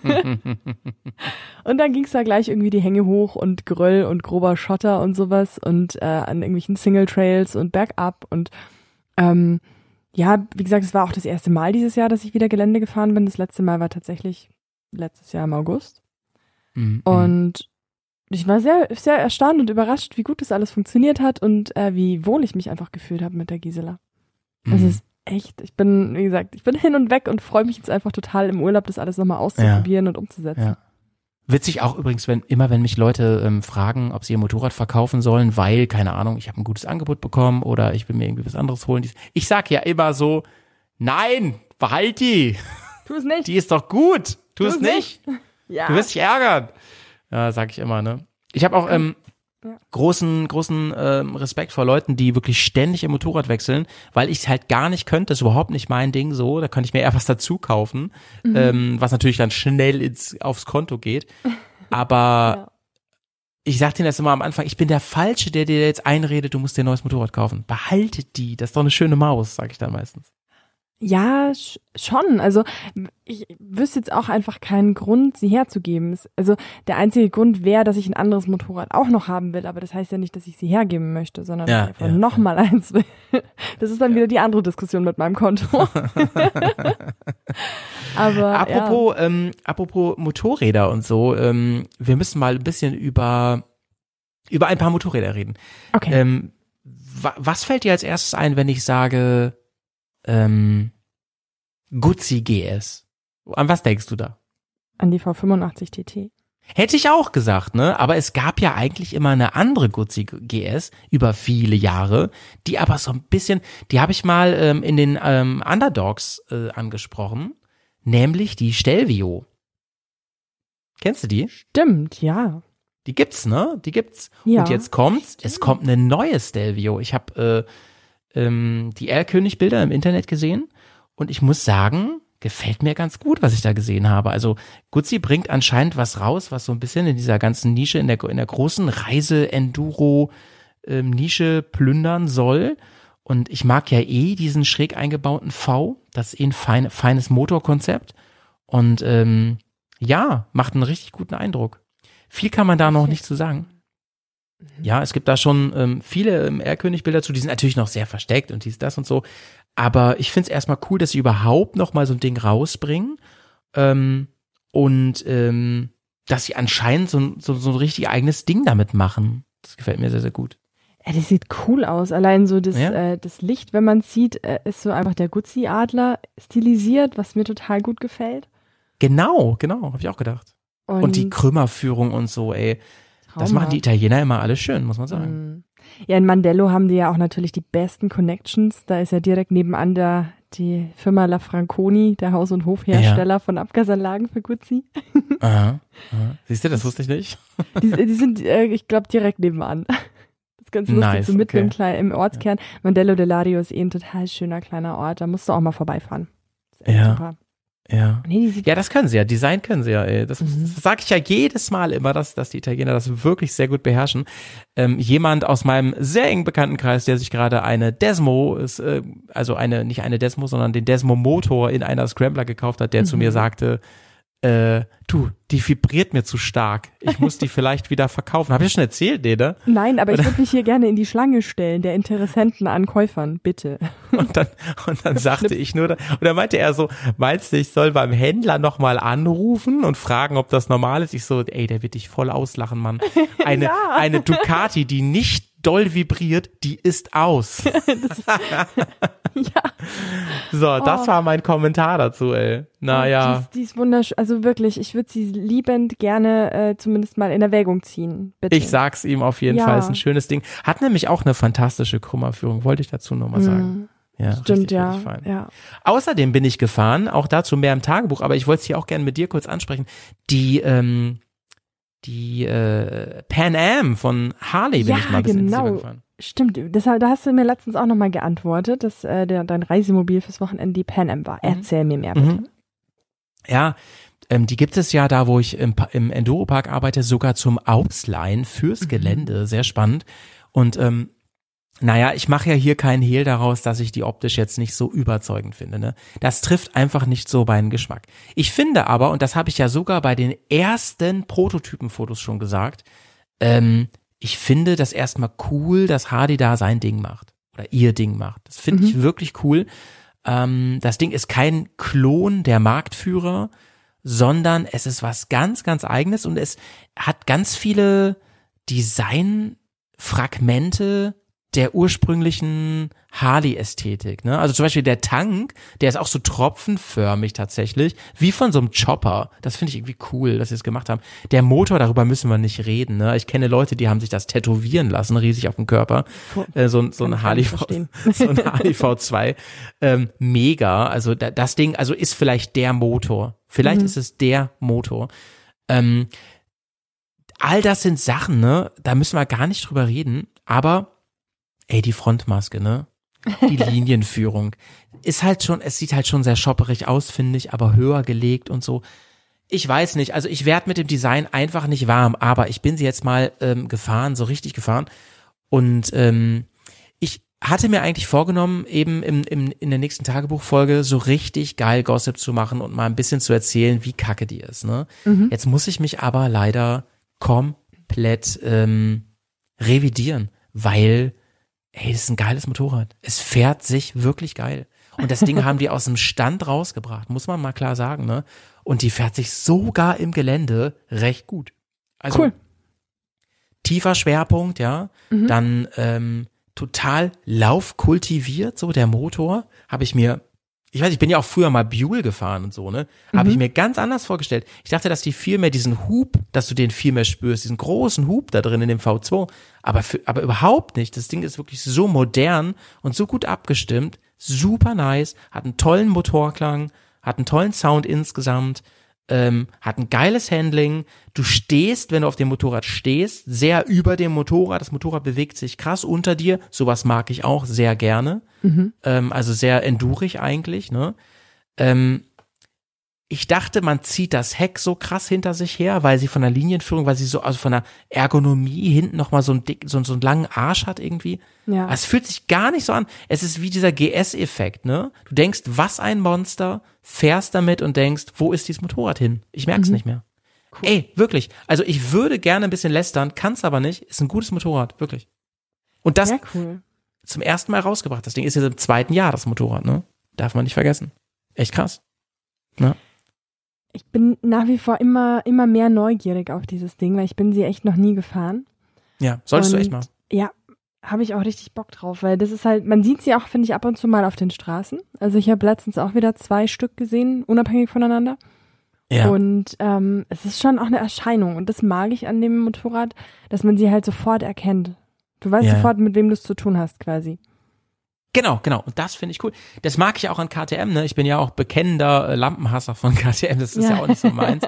Und dann ging's da gleich irgendwie die Hänge hoch und Geröll und grober Schotter und sowas und an irgendwelchen Single-Trails und bergab und wie gesagt, es war auch das erste Mal dieses Jahr, dass ich wieder Gelände gefahren bin. Das letzte Mal war tatsächlich letztes Jahr im August. Und ich war sehr, sehr erstaunt und überrascht, wie gut das alles funktioniert hat und wie wohl ich mich einfach gefühlt habe mit der Gisela. Also es ist echt, ich bin hin und weg und freue mich jetzt einfach total im Urlaub, das alles nochmal auszuprobieren und umzusetzen. Ja. Witzig auch übrigens, wenn mich Leute fragen, ob sie ihr Motorrad verkaufen sollen, weil, keine Ahnung, ich habe ein gutes Angebot bekommen oder ich will mir irgendwie was anderes holen. Ich sag ja immer so, nein, behalt die. Tu es nicht. Die ist doch gut. Tu es nicht. Ja. Du wirst dich ärgern. Ja, sag ich immer, ne? Ich habe auch großen Respekt vor Leuten, die wirklich ständig ihr Motorrad wechseln, weil ich es halt gar nicht könnte, das ist überhaupt nicht mein Ding so, da könnte ich mir eher was dazu kaufen, was natürlich dann schnell aufs Konto geht, aber ich sag denen das immer am Anfang, ich bin der Falsche, der dir jetzt einredet, du musst dir ein neues Motorrad kaufen. Behaltet die, das ist doch eine schöne Maus, sag ich dann meistens. Ja, schon. Also ich wüsste jetzt auch einfach keinen Grund, sie herzugeben. Also der einzige Grund wäre, dass ich ein anderes Motorrad auch noch haben will, aber das heißt ja nicht, dass ich sie hergeben möchte, sondern dass ich einfach nochmal eins will. Das ist dann wieder die andere Diskussion mit meinem Konto. Aber apropos Motorräder und so, wir müssen mal ein bisschen über ein paar Motorräder reden. Okay. Was fällt dir als erstes ein, wenn ich sage Guzzi GS? An was denkst du da? An die V85 TT. Hätte ich auch gesagt, ne? Aber es gab ja eigentlich immer eine andere Guzzi GS über viele Jahre, die aber so ein bisschen, die habe ich mal in den Underdogs angesprochen, nämlich die Stelvio. Kennst du die? Stimmt, ja. Die gibt's, ne? Die gibt's. Ja, und jetzt kommt's, es kommt eine neue Stelvio. Ich habe die Erlkönig-Bilder im Internet gesehen und ich muss sagen, gefällt mir ganz gut, was ich da gesehen habe. Also Guzzi bringt anscheinend was raus, was so ein bisschen in dieser ganzen Nische, in der großen Reise-Enduro-Nische plündern soll. Und ich mag ja diesen schräg eingebauten V. Das ist ein feines Motorkonzept. Und macht einen richtig guten Eindruck. Viel kann man da noch nicht zu sagen. Ja, es gibt da schon viele Erlkönig-Bilder zu, die sind natürlich noch sehr versteckt und dies, das und so. Aber ich finde es erstmal cool, dass sie überhaupt noch mal so ein Ding rausbringen und dass sie anscheinend so ein richtig eigenes Ding damit machen. Das gefällt mir sehr, sehr gut. Ja, das sieht cool aus. Allein so das Licht, wenn man es sieht, ist so einfach der Guzzi-Adler stilisiert, was mir total gut gefällt. Genau, habe ich auch gedacht. Und die Krümmerführung und so, ey. Das machen die Italiener immer alles schön, muss man sagen. Ja, in Mandello haben die ja auch natürlich die besten Connections. Da ist ja direkt nebenan die Firma La Franconi, der Haus- und Hofhersteller von Abgasanlagen für Guzzi. Aha. Siehst du, das wusste ich nicht. Die sind, ich glaube, direkt nebenan. Das ist ganz lustig, so mitten im Ortskern. Mandello del Lario ist ein total schöner kleiner Ort. Da musst du auch mal vorbeifahren. Das ist echt super. Ja. Ja, das können sie ja. Design können sie ja, ey. Das sage ich ja jedes Mal immer, dass die Italiener das wirklich sehr gut beherrschen. Jemand aus meinem sehr engen Bekanntenkreis, der sich gerade eine Desmo, nicht eine Desmo, sondern den Desmo Motor in einer Scrambler gekauft hat, der zu mir sagte, die vibriert mir zu stark. Ich muss die vielleicht wieder verkaufen. Hab ich schon erzählt, ne? Nein, aber ich würde mich hier gerne in die Schlange stellen, der Interessenten an Käufern, bitte. Und dann sagte ich nur, oder meinte er so, meinst du, ich soll beim Händler nochmal anrufen und fragen, ob das normal ist? Ich so, ey, der wird dich voll auslachen, Mann. Eine Ducati, die nicht doll vibriert, die ist aus. So, das war mein Kommentar dazu, ey. Naja. Die ist wunderschön, also wirklich, ich würde sie liebend gerne zumindest mal in Erwägung ziehen, bitte. Ich sag's ihm auf jeden Fall, ist ein schönes Ding. Hat nämlich auch eine fantastische Krümmerführung, wollte ich dazu nur mal sagen. Ja, stimmt, richtig fein. Außerdem bin ich gefahren, auch dazu mehr im Tagebuch, aber ich wollte es hier auch gerne mit dir kurz ansprechen, die Pan Am von Harley bin ich mal ein bisschen intensiver gefahren. Stimmt, da hast du mir letztens auch nochmal geantwortet, dass dein Reisemobil fürs Wochenende die Pan Am war. Erzähl mir mehr, bitte. Ja, die gibt es ja da, wo ich im Enduropark arbeite, sogar zum Ausleihen fürs Gelände. Sehr spannend. Und ich mache ja hier keinen Hehl daraus, dass ich die optisch jetzt nicht so überzeugend finde. Ne? Das trifft einfach nicht so meinen Geschmack. Ich finde aber, und das habe ich ja sogar bei den ersten Prototypenfotos schon gesagt, ich finde das erstmal cool, dass Harley da sein Ding macht. Oder ihr Ding macht. Das finde ich wirklich cool. Das Ding ist kein Klon der Marktführer, sondern es ist was ganz, ganz Eigenes und es hat ganz viele Designfragmente der ursprünglichen Harley-Ästhetik, ne? Also zum Beispiel der Tank, der ist auch so tropfenförmig tatsächlich, wie von so einem Chopper. Das finde ich irgendwie cool, dass sie es gemacht haben. Der Motor, darüber müssen wir nicht reden, ne? Ich kenne Leute, die haben sich das tätowieren lassen, riesig auf dem Körper. So ein Harley V2. Mega. Also das Ding, also ist vielleicht der Motor. Vielleicht ist es der Motor. All das sind Sachen, ne? Da müssen wir gar nicht drüber reden, aber die Frontmaske, ne? Die Linienführung ist halt schon, es sieht halt schon sehr shopperig aus, finde ich, aber höher gelegt und so. Ich weiß nicht, also ich werde mit dem Design einfach nicht warm, aber ich bin sie jetzt mal gefahren, so richtig gefahren und ich hatte mir eigentlich vorgenommen, eben in der nächsten Tagebuchfolge so richtig geil Gossip zu machen und mal ein bisschen zu erzählen, wie kacke die ist, ne? Jetzt muss ich mich aber leider komplett revidieren, weil das ist ein geiles Motorrad. Es fährt sich wirklich geil. Und das Ding haben die aus dem Stand rausgebracht, muss man mal klar sagen, ne? Und die fährt sich sogar im Gelände recht gut. Also cool. Tiefer Schwerpunkt, ja. Dann total laufkultiviert, so der Motor. Habe ich mir ich weiß, ich bin ja auch früher mal Buell gefahren und so, ne? Habe ich mir ganz anders vorgestellt. Ich dachte, dass die viel mehr diesen Hub, dass du den viel mehr spürst, diesen großen Hub da drin in dem V2. Aber überhaupt nicht. Das Ding ist wirklich so modern und so gut abgestimmt. Super nice. Hat einen tollen Motorklang, hat einen tollen Sound insgesamt, hat ein geiles Handling. Du stehst, wenn du auf dem Motorrad stehst, sehr über dem Motorrad. Das Motorrad bewegt sich krass unter dir. Sowas mag ich auch sehr gerne. Also sehr endurig eigentlich, ne? Ich dachte, man zieht das Heck so krass hinter sich her, weil sie von der Linienführung, weil sie so, also von der Ergonomie hinten nochmal so einen langen Arsch hat irgendwie. Ja. Es fühlt sich gar nicht so an. Es ist wie dieser GS-Effekt, ne? Du denkst, was ein Monster, fährst damit und denkst, wo ist dieses Motorrad hin? Ich merk's nicht mehr. Cool. Ey, wirklich. Also ich würde gerne ein bisschen lästern, kann's aber nicht. Ist ein gutes Motorrad, wirklich. Und das zum ersten Mal rausgebracht. Das Ding ist jetzt im 2. Jahr, das Motorrad, ne? Darf man nicht vergessen. Echt krass. Ne? Ich bin nach wie vor immer mehr neugierig auf dieses Ding, weil ich bin sie echt noch nie gefahren. Ja, solltest du echt mal. Ja, habe ich auch richtig Bock drauf, weil das ist halt, man sieht sie auch, finde ich, ab und zu mal auf den Straßen. Also ich habe letztens auch wieder 2 Stück gesehen, unabhängig voneinander. Ja. Und es ist schon auch eine Erscheinung und das mag ich an dem Motorrad, dass man sie halt sofort erkennt. Du weißt sofort, mit wem du es zu tun hast, quasi. Genau. Und das finde ich cool. Das mag ich auch an KTM, ne? Ich bin ja auch bekennender Lampenhasser von KTM. Das ist ja auch nicht so meins.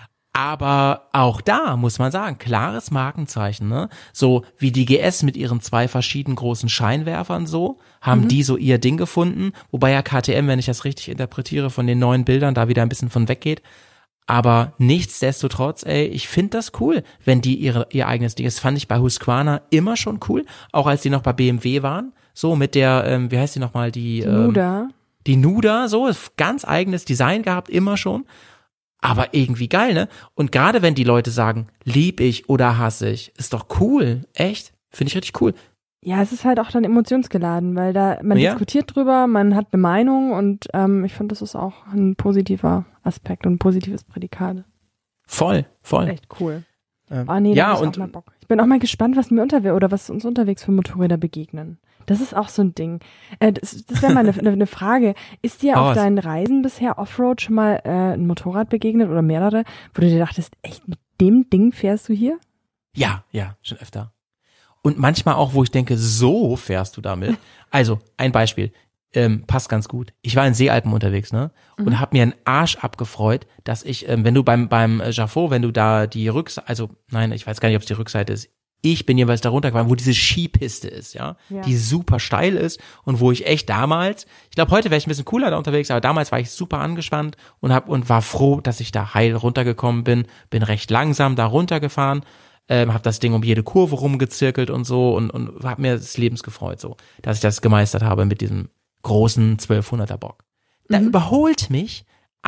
Aber auch da muss man sagen, klares Markenzeichen, ne? So wie die GS mit ihren 2 verschiedenen großen Scheinwerfern so, haben die so ihr Ding gefunden. Wobei ja KTM, wenn ich das richtig interpretiere, von den neuen Bildern da wieder ein bisschen von weggeht. Aber nichtsdestotrotz, ey, ich finde das cool, wenn die ihr eigenes Ding, das fand ich bei Husqvarna immer schon cool, auch als die noch bei BMW waren, so mit der, wie heißt die nochmal, die Nuda. Die Nuda, so, ganz eigenes Design gehabt, immer schon, aber irgendwie geil, ne? Und gerade wenn die Leute sagen, lieb ich oder hasse ich, ist doch cool, echt, finde ich richtig cool. Ja, es ist halt auch dann emotionsgeladen, weil da man diskutiert drüber, man hat eine Meinung und ich finde, das ist auch ein positiver Aspekt und ein positives Prädikat. Voll. Echt cool. Nee, da hab ich auch mal Bock. Ich bin auch mal gespannt, was uns unterwegs für Motorräder begegnen. Das ist auch so ein Ding. Das wäre mal eine Frage. Ist dir auf deinen Reisen bisher Offroad schon mal ein Motorrad begegnet oder mehrere, wo du dir dachtest, echt, mit dem Ding fährst du hier? Ja, schon öfter. Und manchmal auch, wo ich denke, so fährst du damit. Also, ein Beispiel, passt ganz gut. Ich war in Seealpen unterwegs, ne? Und hab mir einen Arsch abgefreut, dass ich, wenn du beim Jaffo, wenn du da die Rückseite, also, nein, ich weiß gar nicht, ob es die Rückseite ist. Ich bin jeweils da runtergefahren, wo diese Skipiste ist, ja, die super steil ist und wo ich echt damals, ich glaube, heute wäre ich ein bisschen cooler da unterwegs, aber damals war ich super angespannt und war froh, dass ich da heil runtergekommen bin recht langsam da runtergefahren, habe das Ding um jede Kurve rumgezirkelt und so und habe mir des Lebens gefreut, so, dass ich das gemeistert habe mit diesem großen 1200er Bock. Da überholt mich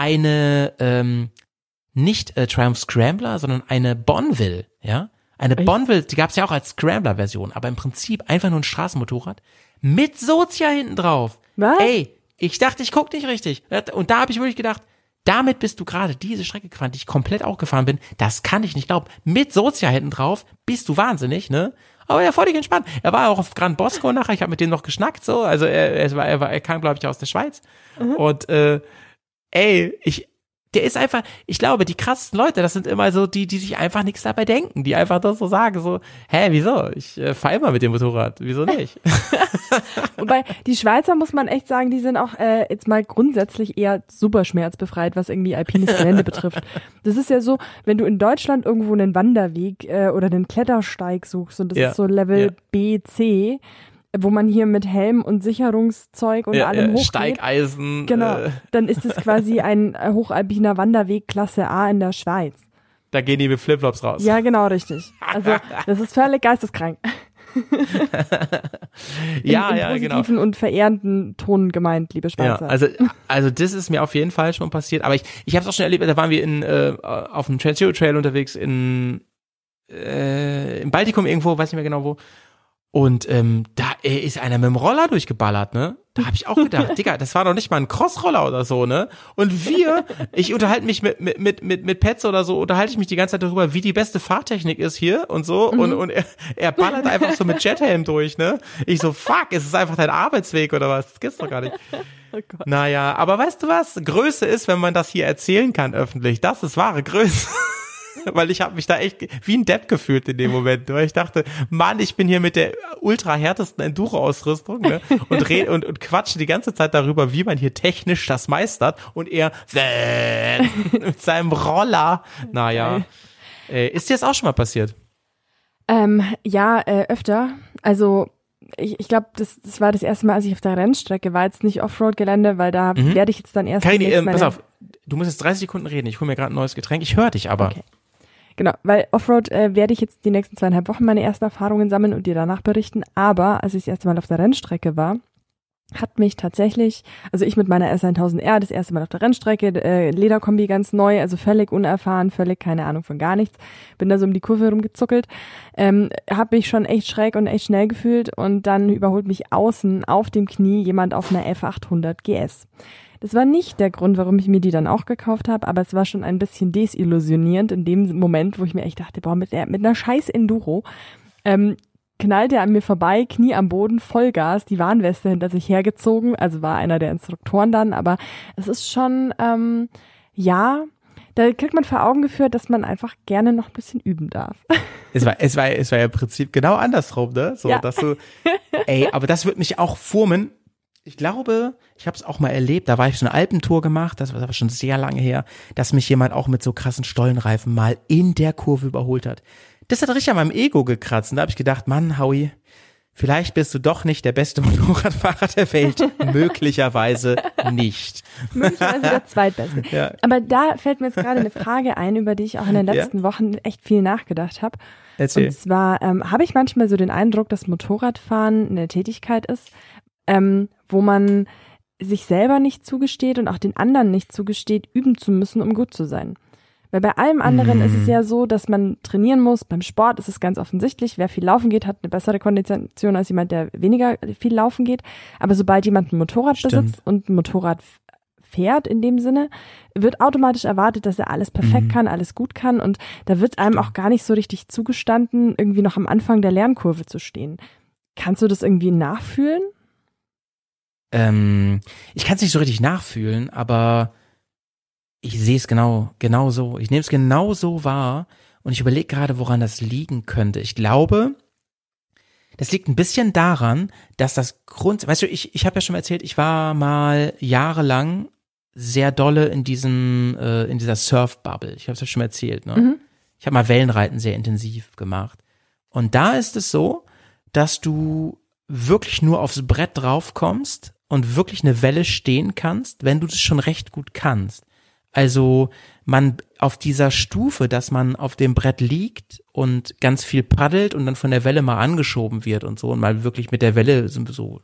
eine nicht Triumph Scrambler, sondern eine Bonneville, ja. Eine Bonneville, die gab's ja auch als Scrambler-Version, aber im Prinzip einfach nur ein Straßenmotorrad mit Sozia hinten drauf. Was? Ey, ich dachte, ich guck nicht richtig. Und da habe ich wirklich gedacht, damit bist du gerade diese Strecke gefahren, die ich komplett auch gefahren bin. Das kann ich nicht glauben. Mit Sozia hinten drauf bist du wahnsinnig, ne? Aber ja, völlig entspannt. Er war auch auf Gran Bosco nachher, ich habe mit dem noch geschnackt, so. Also er kam, glaube ich, aus der Schweiz. Und der ist einfach, ich glaube, die krassesten Leute, das sind immer so die sich einfach nichts dabei denken, die einfach das so sagen, so, wieso? Ich fahre immer mit dem Motorrad, wieso nicht? Wobei, die Schweizer, muss man echt sagen, die sind auch jetzt mal grundsätzlich eher super schmerzbefreit, was irgendwie alpines Gelände betrifft. Das ist ja so, wenn du in Deutschland irgendwo einen Wanderweg oder einen Klettersteig suchst und das ist so Level B, C, wo man hier mit Helm und Sicherungszeug und allem hochgeht. Steigeisen. Genau, dann ist es quasi ein hochalpiner Wanderweg Klasse A in der Schweiz. Da gehen die mit Flipflops raus. Ja, genau, richtig. Also das ist völlig geisteskrank. in positiven und verehrenden Ton gemeint, liebe Schweizer. Ja, also das ist mir auf jeden Fall schon passiert, aber ich habe es auch schon erlebt, da waren wir auf dem Trans Euro Trail unterwegs im Baltikum irgendwo, weiß nicht mehr genau wo. Und da ist einer mit dem Roller durchgeballert, ne? Da habe ich auch gedacht, Digga, das war doch nicht mal ein Crossroller oder so, ne? Und ich unterhalte mich mit Pets oder so, unterhalte ich mich die ganze Zeit darüber, wie die beste Fahrtechnik ist hier und so. Und er ballert einfach so mit Jethelm durch, ne? Ich so, fuck, ist es einfach dein Arbeitsweg oder was? Das gibt's doch gar nicht. Oh Gott. Naja, aber weißt du was? Größe ist, wenn man das hier erzählen kann öffentlich. Das ist wahre Größe. Weil ich habe mich da echt wie ein Depp gefühlt in dem Moment. Weil ich dachte, Mann, ich bin hier mit der ultra härtesten Enduro-Ausrüstung, ne? und quatsche die ganze Zeit darüber, wie man hier technisch das meistert. Und er mit seinem Roller. Naja. Ist dir das auch schon mal passiert? Öfter. Also ich glaube, das war das erste Mal, als ich auf der Rennstrecke war, jetzt nicht Offroad-Gelände, weil da werde ich jetzt dann erst... Karini, pass auf, du musst jetzt 30 Sekunden reden, ich hole mir gerade ein neues Getränk, ich höre dich aber. Okay. Genau, weil Offroad werde ich jetzt die nächsten 2,5 Wochen meine ersten Erfahrungen sammeln und dir danach berichten, aber als ich das erste Mal auf der Rennstrecke war, hat mich tatsächlich, also ich mit meiner S1000R, das erste Mal auf der Rennstrecke, Lederkombi ganz neu, also völlig unerfahren, völlig keine Ahnung von gar nichts, bin da so um die Kurve rumgezuckelt, habe mich schon echt schräg und echt schnell gefühlt und dann überholt mich außen auf dem Knie jemand auf einer F800 GS. Das war nicht der Grund, warum ich mir die dann auch gekauft habe, aber es war schon ein bisschen desillusionierend in dem Moment, wo ich mir echt dachte, boah, mit einer scheiß Enduro, knallt er an mir vorbei, Knie am Boden, Vollgas, die Warnweste hinter sich hergezogen, also war einer der Instruktoren dann, aber es ist schon, da kriegt man vor Augen geführt, dass man einfach gerne noch ein bisschen üben darf. Es war ja im Prinzip genau andersrum, ne? So, ja. Dass du, aber das wird mich auch formen. Ich glaube, ich habe es auch mal erlebt, da war ich so eine Alpentour gemacht, das war aber schon sehr lange her, dass mich jemand auch mit so krassen Stollenreifen mal in der Kurve überholt hat. Das hat richtig an meinem Ego gekratzt und da habe ich gedacht, Mann, Howie, vielleicht bist du doch nicht der beste Motorradfahrer der Welt. Möglicherweise nicht. Möglicherweise der zweitbeste. Ja. Aber da fällt mir jetzt gerade eine Frage ein, über die ich auch in den letzten Wochen echt viel nachgedacht habe. Erzähl. Und zwar habe ich manchmal so den Eindruck, dass Motorradfahren eine Tätigkeit ist, wo man sich selber nicht zugesteht und auch den anderen nicht zugesteht, üben zu müssen, um gut zu sein. Weil bei allem anderen ist es ja so, dass man trainieren muss. Beim Sport ist es ganz offensichtlich, wer viel laufen geht, hat eine bessere Kondition als jemand, der weniger viel laufen geht. Aber sobald jemand ein Motorrad besitzt und ein Motorrad fährt in dem Sinne, wird automatisch erwartet, dass er alles perfekt kann, alles gut kann. Und da wird einem auch gar nicht so richtig zugestanden, irgendwie noch am Anfang der Lernkurve zu stehen. Kannst du das irgendwie nachfühlen? Ich kann es nicht so richtig nachfühlen, aber ich sehe es genau so. Ich nehme es genau so wahr und ich überlege gerade, woran das liegen könnte. Ich glaube, das liegt ein bisschen daran, dass das weißt du, ich habe ja schon mal erzählt, ich war mal jahrelang sehr dolle in dieser Surf-Bubble. Ich habe es ja schon mal erzählt, ne? Ich habe mal Wellenreiten sehr intensiv gemacht. Und da ist es so, dass du wirklich nur aufs Brett drauf kommst und wirklich eine Welle stehen kannst, wenn du das schon recht gut kannst. Also man auf dieser Stufe, dass man auf dem Brett liegt und ganz viel paddelt und dann von der Welle mal angeschoben wird und so und mal wirklich mit der Welle so,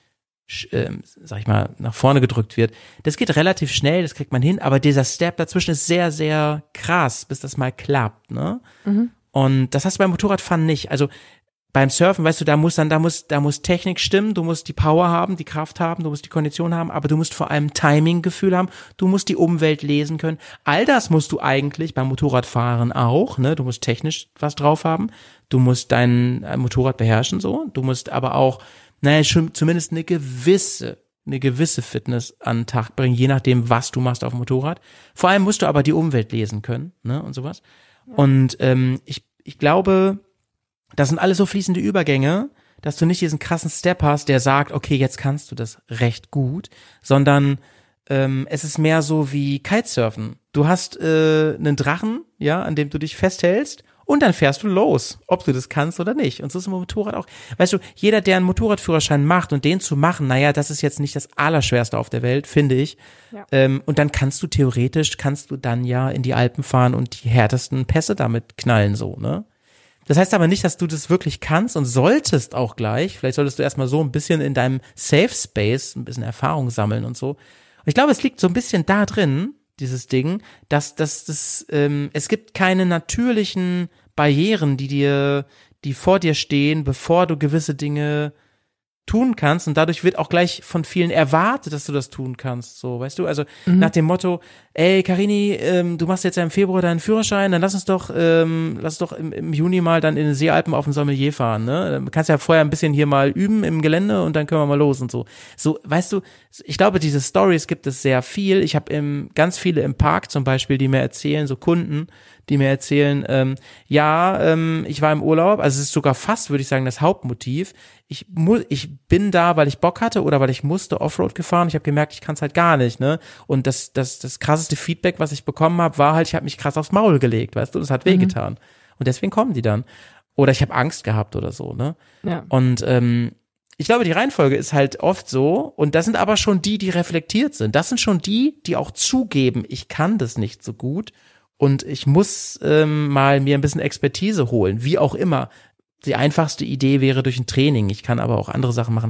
sag ich mal, nach vorne gedrückt wird. Das geht relativ schnell, das kriegt man hin, aber dieser Step dazwischen ist sehr, sehr krass, bis das mal klappt, ne? Und das hast du beim Motorradfahren nicht. Also beim Surfen, weißt du, da muss Technik stimmen, du musst die Power haben, die Kraft haben, du musst die Kondition haben, aber du musst vor allem Timing-Gefühl haben, du musst die Umwelt lesen können. All das musst du eigentlich beim Motorradfahren auch, ne? Du musst technisch was drauf haben, du musst dein Motorrad beherrschen, so. Du musst aber auch, schon zumindest eine gewisse Fitness an den Tag bringen, je nachdem, was du machst auf dem Motorrad. Vor allem musst du aber die Umwelt lesen können, ne? Und sowas. Ja. Und ich glaube, das sind alles so fließende Übergänge, dass du nicht diesen krassen Step hast, der sagt, okay, jetzt kannst du das recht gut, sondern es ist mehr so wie Kitesurfen. Du hast einen Drachen, ja, an dem du dich festhältst und dann fährst du los, ob du das kannst oder nicht. Und so ist es mit dem Motorrad auch. Weißt du, jeder, der einen Motorradführerschein macht und den zu machen, das ist jetzt nicht das Allerschwerste auf der Welt, finde ich. Ja. Und dann kannst du dann ja in die Alpen fahren und die härtesten Pässe damit knallen, so, ne? Das heißt aber nicht, dass du das wirklich kannst und solltest auch gleich. Vielleicht solltest du erstmal so ein bisschen in deinem Safe Space ein bisschen Erfahrung sammeln und so. Und ich glaube, es liegt so ein bisschen da drin, dieses Ding, dass es gibt keine natürlichen Barrieren, die vor dir stehen, bevor du gewisse Dinge tun kannst und dadurch wird auch gleich von vielen erwartet, dass du das tun kannst, so, weißt du, also nach dem Motto, ey Karini, du machst jetzt ja im Februar deinen Führerschein, dann lass uns doch im Juni mal dann in den Seealpen auf dem Sommelier fahren, ne, du kannst ja vorher ein bisschen hier mal üben im Gelände und dann können wir mal los und so, weißt du, ich glaube, diese Stories gibt es sehr viel, ich habe ganz viele im Park zum Beispiel, die mir erzählen, so Kunden, die mir erzählen, ich war im Urlaub, also es ist sogar fast, würde ich sagen, das Hauptmotiv. Ich bin da, weil ich Bock hatte oder weil ich musste Offroad gefahren. Ich habe gemerkt, ich kann es halt gar nicht, ne? Und das krasseste Feedback, was ich bekommen habe, war halt, ich habe mich krass aufs Maul gelegt, weißt du? Das hat wehgetan. Und deswegen kommen die dann. Oder ich habe Angst gehabt oder so, ne? Ja. Und ich glaube, die Reihenfolge ist halt oft so. Und das sind aber schon die reflektiert sind. Das sind schon die auch zugeben, ich kann das nicht so gut. Und ich muss mal mir ein bisschen Expertise holen, wie auch immer. Die einfachste Idee wäre durch ein Training. Ich kann aber auch andere Sachen machen.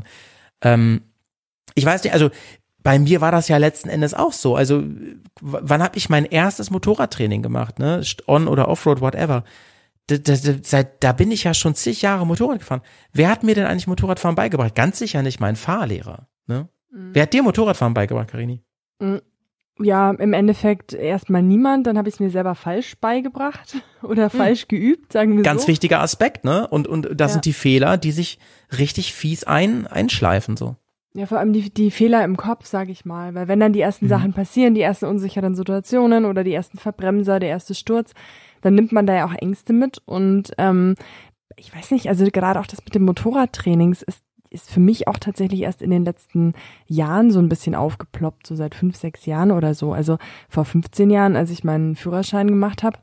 Ich weiß nicht, also bei mir war das ja letzten Endes auch so. Also wann habe ich mein erstes Motorradtraining gemacht, ne? On- oder Offroad, whatever. Da bin ich ja schon zig Jahre Motorrad gefahren. Wer hat mir denn eigentlich Motorradfahren beigebracht? Ganz sicher nicht mein Fahrlehrer, ne? Wer hat dir Motorradfahren beigebracht, Karini? Ja, im Endeffekt erstmal niemand, dann habe ich es mir selber falsch beigebracht oder falsch geübt, sagen wir Ganz so. wichtiger Aspekt, ne? Und das sind die Fehler, die sich richtig fies einschleifen, so. Ja, vor allem die Fehler im Kopf, sage ich mal, weil wenn dann die ersten Sachen passieren, die ersten unsicheren Situationen oder die ersten Verbremser, der erste Sturz, dann nimmt man da ja auch Ängste mit und ich weiß nicht, also gerade auch das mit dem Motorradtrainings ist für mich auch tatsächlich erst in den letzten Jahren so ein bisschen aufgeploppt, so seit 5, 6 Jahren oder so. Also vor 15 Jahren, als ich meinen Führerschein gemacht habe,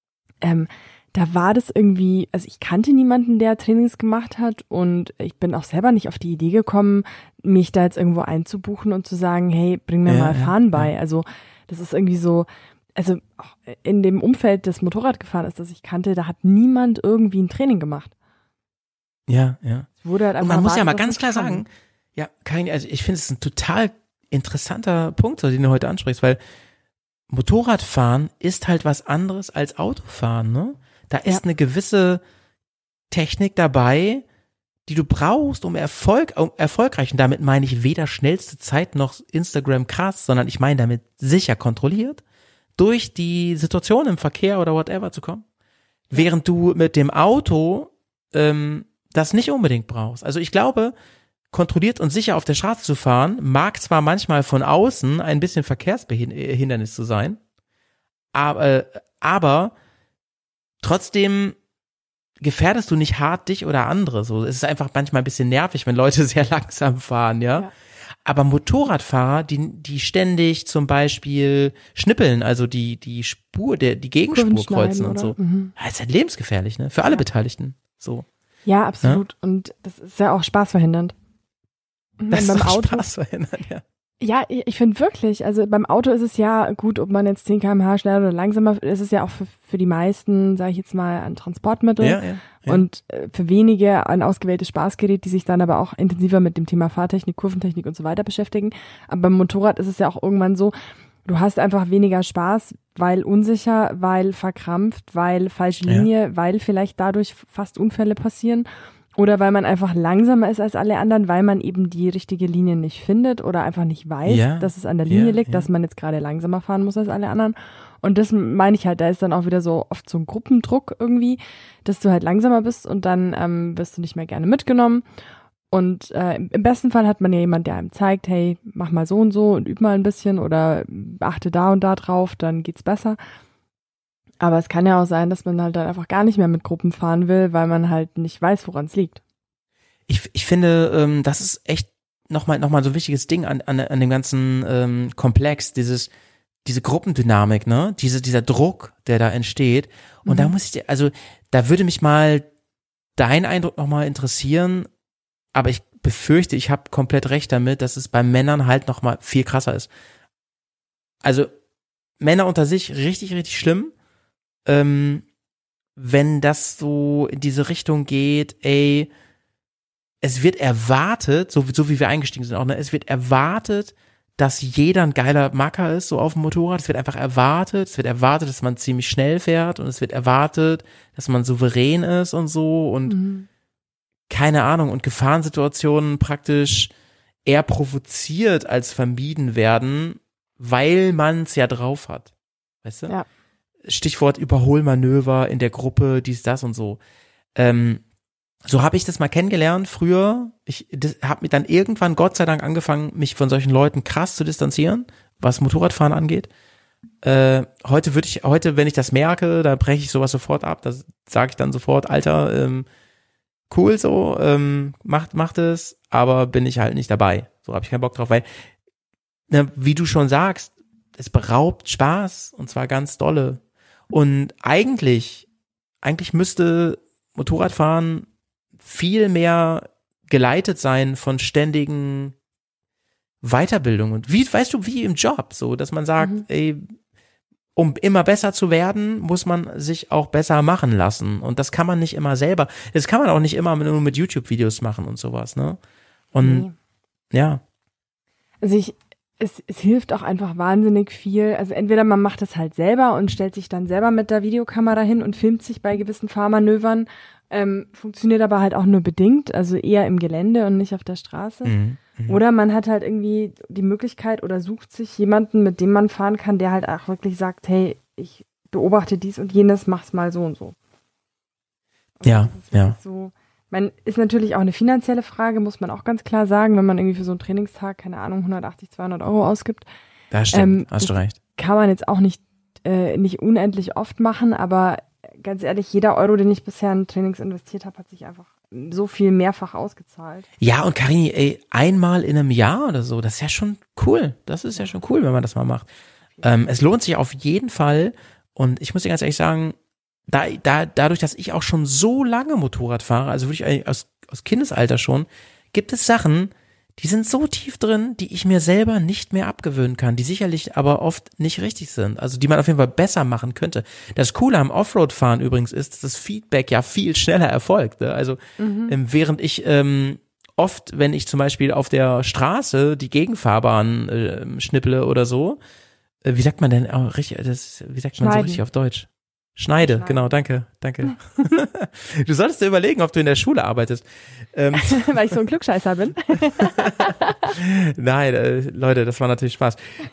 da war das irgendwie, also ich kannte niemanden, der Trainings gemacht hat und ich bin auch selber nicht auf die Idee gekommen, mich da jetzt irgendwo einzubuchen und zu sagen, hey, bring mir mal Fahren bei. Also das ist irgendwie so, also auch in dem Umfeld des Motorradgefahren ist, das ich kannte, da hat niemand irgendwie ein Training gemacht. Ja. Wurde halt und man muss ja mal ganz klar sagen, ja, also ich finde es ein total interessanter Punkt, den du heute ansprichst, weil Motorradfahren ist halt was anderes als Autofahren, ne? Da ist eine gewisse Technik dabei, die du brauchst, um erfolgreich, und damit meine ich weder schnellste Zeit noch Instagram krass, sondern ich meine damit sicher kontrolliert, durch die Situation im Verkehr oder whatever zu kommen. Während du mit dem Auto das nicht unbedingt brauchst. Also ich glaube, kontrolliert und sicher auf der Straße zu fahren, mag zwar manchmal von außen ein bisschen Verkehrshindernis zu sein, aber trotzdem gefährdest du nicht hart dich oder andere. So, es ist einfach manchmal ein bisschen nervig, wenn Leute sehr langsam fahren, ja. Aber Motorradfahrer, die ständig zum Beispiel schnippeln, also die Gegenspur kreuzen und so, das ist halt lebensgefährlich, ne? Für alle Beteiligten. So. Ja, absolut. Ja? Und das ist ja auch spaßverhindernd. Das ist auch spaßverhindernd, ja. Ja, ich finde wirklich, also beim Auto ist es ja gut, ob man jetzt 10 km/h schneller oder langsamer, ist es ja auch für die meisten, sage ich jetzt mal, ein Transportmittel. Ja. Und für wenige ein ausgewähltes Spaßgerät, die sich dann aber auch intensiver mit dem Thema Fahrtechnik, Kurventechnik und so weiter beschäftigen. Aber beim Motorrad ist es ja auch irgendwann so, du hast einfach weniger Spaß, weil unsicher, weil verkrampft, weil falsche Linie, weil vielleicht dadurch fast Unfälle passieren. Oder weil man einfach langsamer ist als alle anderen, weil man eben die richtige Linie nicht findet oder einfach nicht weiß, dass es an der Linie liegt, dass man jetzt gerade langsamer fahren muss als alle anderen. Und das meine ich halt, da ist dann auch wieder so oft so ein Gruppendruck irgendwie, dass du halt langsamer bist und dann wirst du nicht mehr gerne mitgenommen. Und im besten Fall hat man ja jemand, der einem zeigt, hey, mach mal so und üb mal ein bisschen oder achte da und da drauf, dann geht's besser. Aber es kann ja auch sein, dass man halt dann einfach gar nicht mehr mit Gruppen fahren will, weil man halt nicht weiß, woran es liegt. Ich finde, das ist echt nochmal so ein wichtiges Ding an dem ganzen Komplex, diese Gruppendynamik, ne? Dieser Druck, der da entsteht. Und da da würde mich mal dein Eindruck nochmal interessieren, aber ich befürchte, ich habe komplett recht damit, dass es bei Männern halt nochmal viel krasser ist. Also Männer unter sich richtig, richtig schlimm. Wenn das so in diese Richtung geht, ey, es wird erwartet, so wie wir eingestiegen sind auch, ne, es wird erwartet, dass jeder ein geiler Macker ist, so auf dem Motorrad. Es wird einfach erwartet, dass man ziemlich schnell fährt und es wird erwartet, dass man souverän ist und so und keine Ahnung, und Gefahrensituationen praktisch eher provoziert als vermieden werden, weil man es ja drauf hat. Weißt du? Ja. Stichwort Überholmanöver in der Gruppe, dies, das und so. So habe ich das mal kennengelernt früher. Ich habe mir dann irgendwann, Gott sei Dank, angefangen, mich von solchen Leuten krass zu distanzieren, was Motorradfahren angeht. Heute, wenn ich das merke, da breche ich sowas sofort ab. Da sage ich dann sofort, Alter, cool so, macht es, aber bin ich halt nicht dabei. So habe ich keinen Bock drauf, weil, wie du schon sagst, es beraubt Spaß und zwar ganz dolle. Und eigentlich müsste Motorradfahren viel mehr geleitet sein von ständigen Weiterbildungen. Und weißt du, wie im Job, so, dass man sagt, ey, um immer besser zu werden, muss man sich auch besser machen lassen. Und das kann man nicht immer selber. Das kann man auch nicht immer nur mit YouTube-Videos machen und sowas, ne? Und ja. Also es hilft auch einfach wahnsinnig viel. Also entweder man macht es halt selber und stellt sich dann selber mit der Videokamera hin und filmt sich bei gewissen Fahrmanövern. Funktioniert aber halt auch nur bedingt, also eher im Gelände und nicht auf der Straße. Oder man hat halt irgendwie die Möglichkeit oder sucht sich jemanden, mit dem man fahren kann, der halt auch wirklich sagt, hey, ich beobachte dies und jenes, mach's mal so und so. Und ja. So, ist natürlich auch eine finanzielle Frage, muss man auch ganz klar sagen, wenn man irgendwie für so einen Trainingstag, keine Ahnung, 180, 200 Euro ausgibt. Das stimmt, hast du recht. Kann man jetzt auch nicht unendlich oft machen, aber ganz ehrlich, jeder Euro, den ich bisher in Trainings investiert habe, hat sich einfach so viel mehrfach ausgezahlt. Ja, und Karini, ey, einmal in einem Jahr oder so, das ist ja schon cool. Das ist ja schon cool, wenn man das mal macht. Es lohnt sich auf jeden Fall. Und ich muss dir ganz ehrlich sagen, dadurch, dass ich auch schon so lange Motorrad fahre, also wirklich aus Kindesalter schon, gibt es Sachen, die sind so tief drin, die ich mir selber nicht mehr abgewöhnen kann, die sicherlich aber oft nicht richtig sind, also die man auf jeden Fall besser machen könnte. Das Coole am Offroad-Fahren übrigens ist, dass das Feedback ja viel schneller erfolgt. Ne? Also während ich oft, wenn ich zum Beispiel auf der Straße die Gegenfahrbahn schnipple oder so, wie sagt man denn auch richtig, wie sagt man so richtig auf Deutsch? Schneide, genau, danke. Du solltest dir überlegen, ob du in der Schule arbeitest. Weil ich so ein Klugscheißer bin. Nein, Leute, das war natürlich Spaß.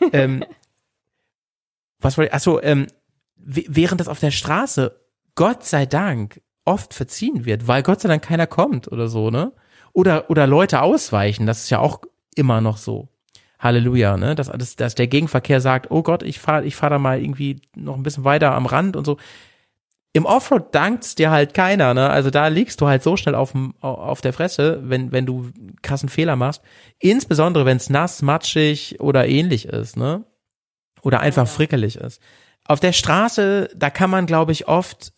Während das auf der Straße, Gott sei Dank, oft verziehen wird, weil Gott sei Dank keiner kommt oder so, ne? Oder Leute ausweichen, das ist ja auch immer noch so. Halleluja, ne? Dass der Gegenverkehr sagt, oh Gott, ich fahr da mal irgendwie noch ein bisschen weiter am Rand und so. Im Offroad dankt's dir halt keiner, ne? Also da liegst du halt so schnell auf der Fresse, wenn du einen krassen Fehler machst. Insbesondere, wenn es nass, matschig oder ähnlich ist, ne? Oder einfach frickelig ist. Auf der Straße, da kann man, glaube ich, oft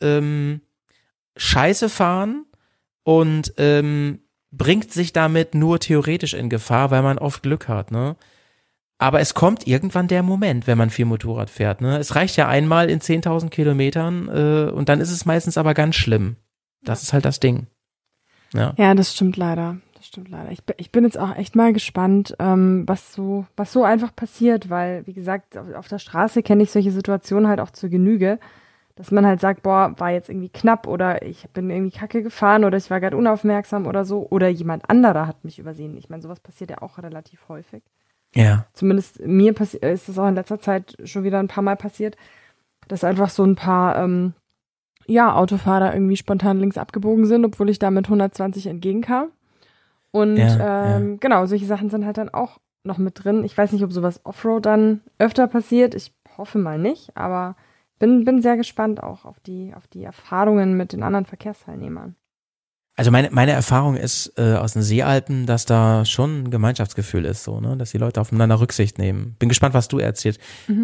Scheiße fahren und bringt sich damit nur theoretisch in Gefahr, weil man oft Glück hat, ne? Aber es kommt irgendwann der Moment, wenn man viel Motorrad fährt, ne? Es reicht ja einmal in 10.000 Kilometern und dann ist es meistens aber ganz schlimm. Das ist halt das Ding. Ja, das stimmt leider. Ich bin jetzt auch echt mal gespannt, was so einfach passiert, weil, wie gesagt, auf der Straße kenne ich solche Situationen halt auch zur Genüge, dass man halt sagt, boah, war jetzt irgendwie knapp oder ich bin irgendwie kacke gefahren oder ich war gerade unaufmerksam oder so oder jemand anderer hat mich übersehen. Ich meine, sowas passiert ja auch relativ häufig. Ja. Zumindest mir ist es auch in letzter Zeit schon wieder ein paar Mal passiert, dass einfach so ein paar Autofahrer irgendwie spontan links abgebogen sind, obwohl ich da mit 120 entgegenkam. Und genau, solche Sachen sind halt dann auch noch mit drin. Ich weiß nicht, ob sowas Offroad dann öfter passiert. Ich hoffe mal nicht, aber bin sehr gespannt auch auf die Erfahrungen mit den anderen Verkehrsteilnehmern. Also meine Erfahrung ist aus den Seealpen, dass da schon ein Gemeinschaftsgefühl ist, so, ne, dass die Leute aufeinander Rücksicht nehmen. Bin gespannt, was du erzählst.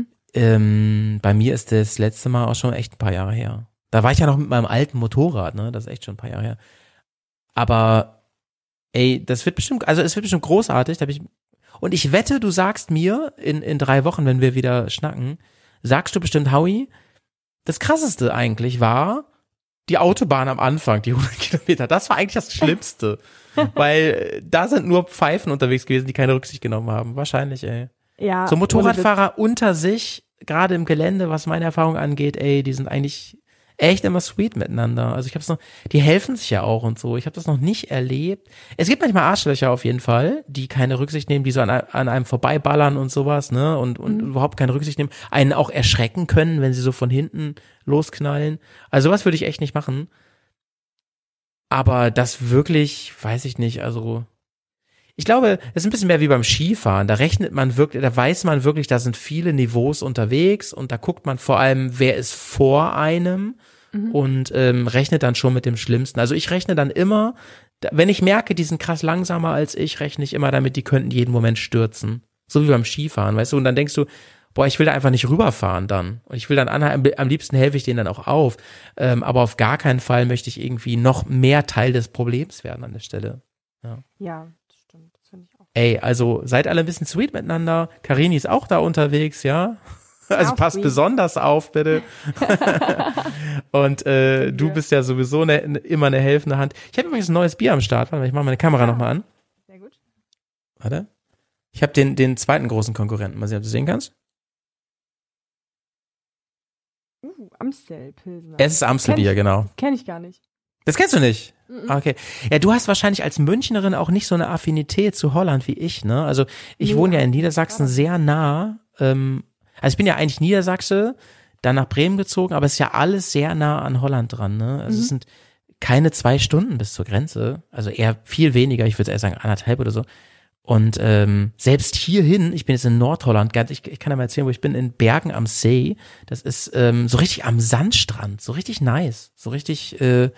Bei mir ist das letzte Mal auch schon echt ein paar Jahre her. Da war ich ja noch mit meinem alten Motorrad, ne, das ist echt schon ein paar Jahre her. Aber ey, es wird bestimmt großartig. Und ich wette, du sagst mir in 3 Wochen, wenn wir wieder schnacken, sagst du bestimmt, Howie, das Krasseste eigentlich war die Autobahn am Anfang, die 100 Kilometer. Das war eigentlich das Schlimmste, weil da sind nur Pfeifen unterwegs gewesen, die keine Rücksicht genommen haben. Wahrscheinlich, ey. Ja. So Motorradfahrer unter sich, gerade im Gelände, was meine Erfahrung angeht, ey, die sind eigentlich echt immer sweet miteinander. Also ich hab's noch, die helfen sich ja auch und so. Ich habe das noch nicht erlebt. Es gibt manchmal Arschlöcher auf jeden Fall, die keine Rücksicht nehmen, die so an einem vorbeiballern und sowas, ne, und überhaupt keine Rücksicht nehmen, einen auch erschrecken können, wenn sie so von hinten losknallen. Also sowas würde ich echt nicht machen. Aber das wirklich, weiß ich nicht, also ich glaube, es ist ein bisschen mehr wie beim Skifahren. Da rechnet man wirklich, da weiß man wirklich, da sind viele Niveaus unterwegs und da guckt man vor allem, wer ist vor einem und rechnet dann schon mit dem Schlimmsten. Also ich rechne dann immer, wenn ich merke, die sind krass langsamer als ich, rechne ich immer damit, die könnten jeden Moment stürzen. So wie beim Skifahren, weißt du? Und dann denkst du, boah, ich will da einfach nicht rüberfahren dann. Und ich will dann am liebsten helfe ich denen dann auch auf. Aber auf gar keinen Fall möchte ich irgendwie noch mehr Teil des Problems werden an der Stelle. Ja, das stimmt. Das finde ich auch. Ey, also seid alle ein bisschen sweet miteinander. Karini ist auch da unterwegs, ja. Also passt besonders auf, bitte. Und du bist ja sowieso immer eine helfende Hand. Ich habe übrigens ein neues Bier am Start. Warte mal, ich mache meine Kamera nochmal an. Sehr gut. Warte. Ich habe den zweiten großen Konkurrenten. Mal sehen, ob du sehen kannst. Amstel-Pilsner. Es ist Amstelbier, genau. Das kenne ich gar nicht. Das kennst du nicht? Okay. Ja, du hast wahrscheinlich als Münchnerin auch nicht so eine Affinität zu Holland wie ich, ne? Also ich wohne ja in Niedersachsen sehr nah. Also ich bin ja eigentlich Niedersachse, dann nach Bremen gezogen, aber es ist ja alles sehr nah an Holland dran, ne? Also es sind keine 2 Stunden bis zur Grenze. Also eher viel weniger, ich würde eher sagen 1,5 oder so. Und selbst hierhin, ich bin jetzt in Nordholland, ich kann ja mal erzählen, wo ich bin, in Bergen am See. Das ist so richtig am Sandstrand, so richtig nice, so richtig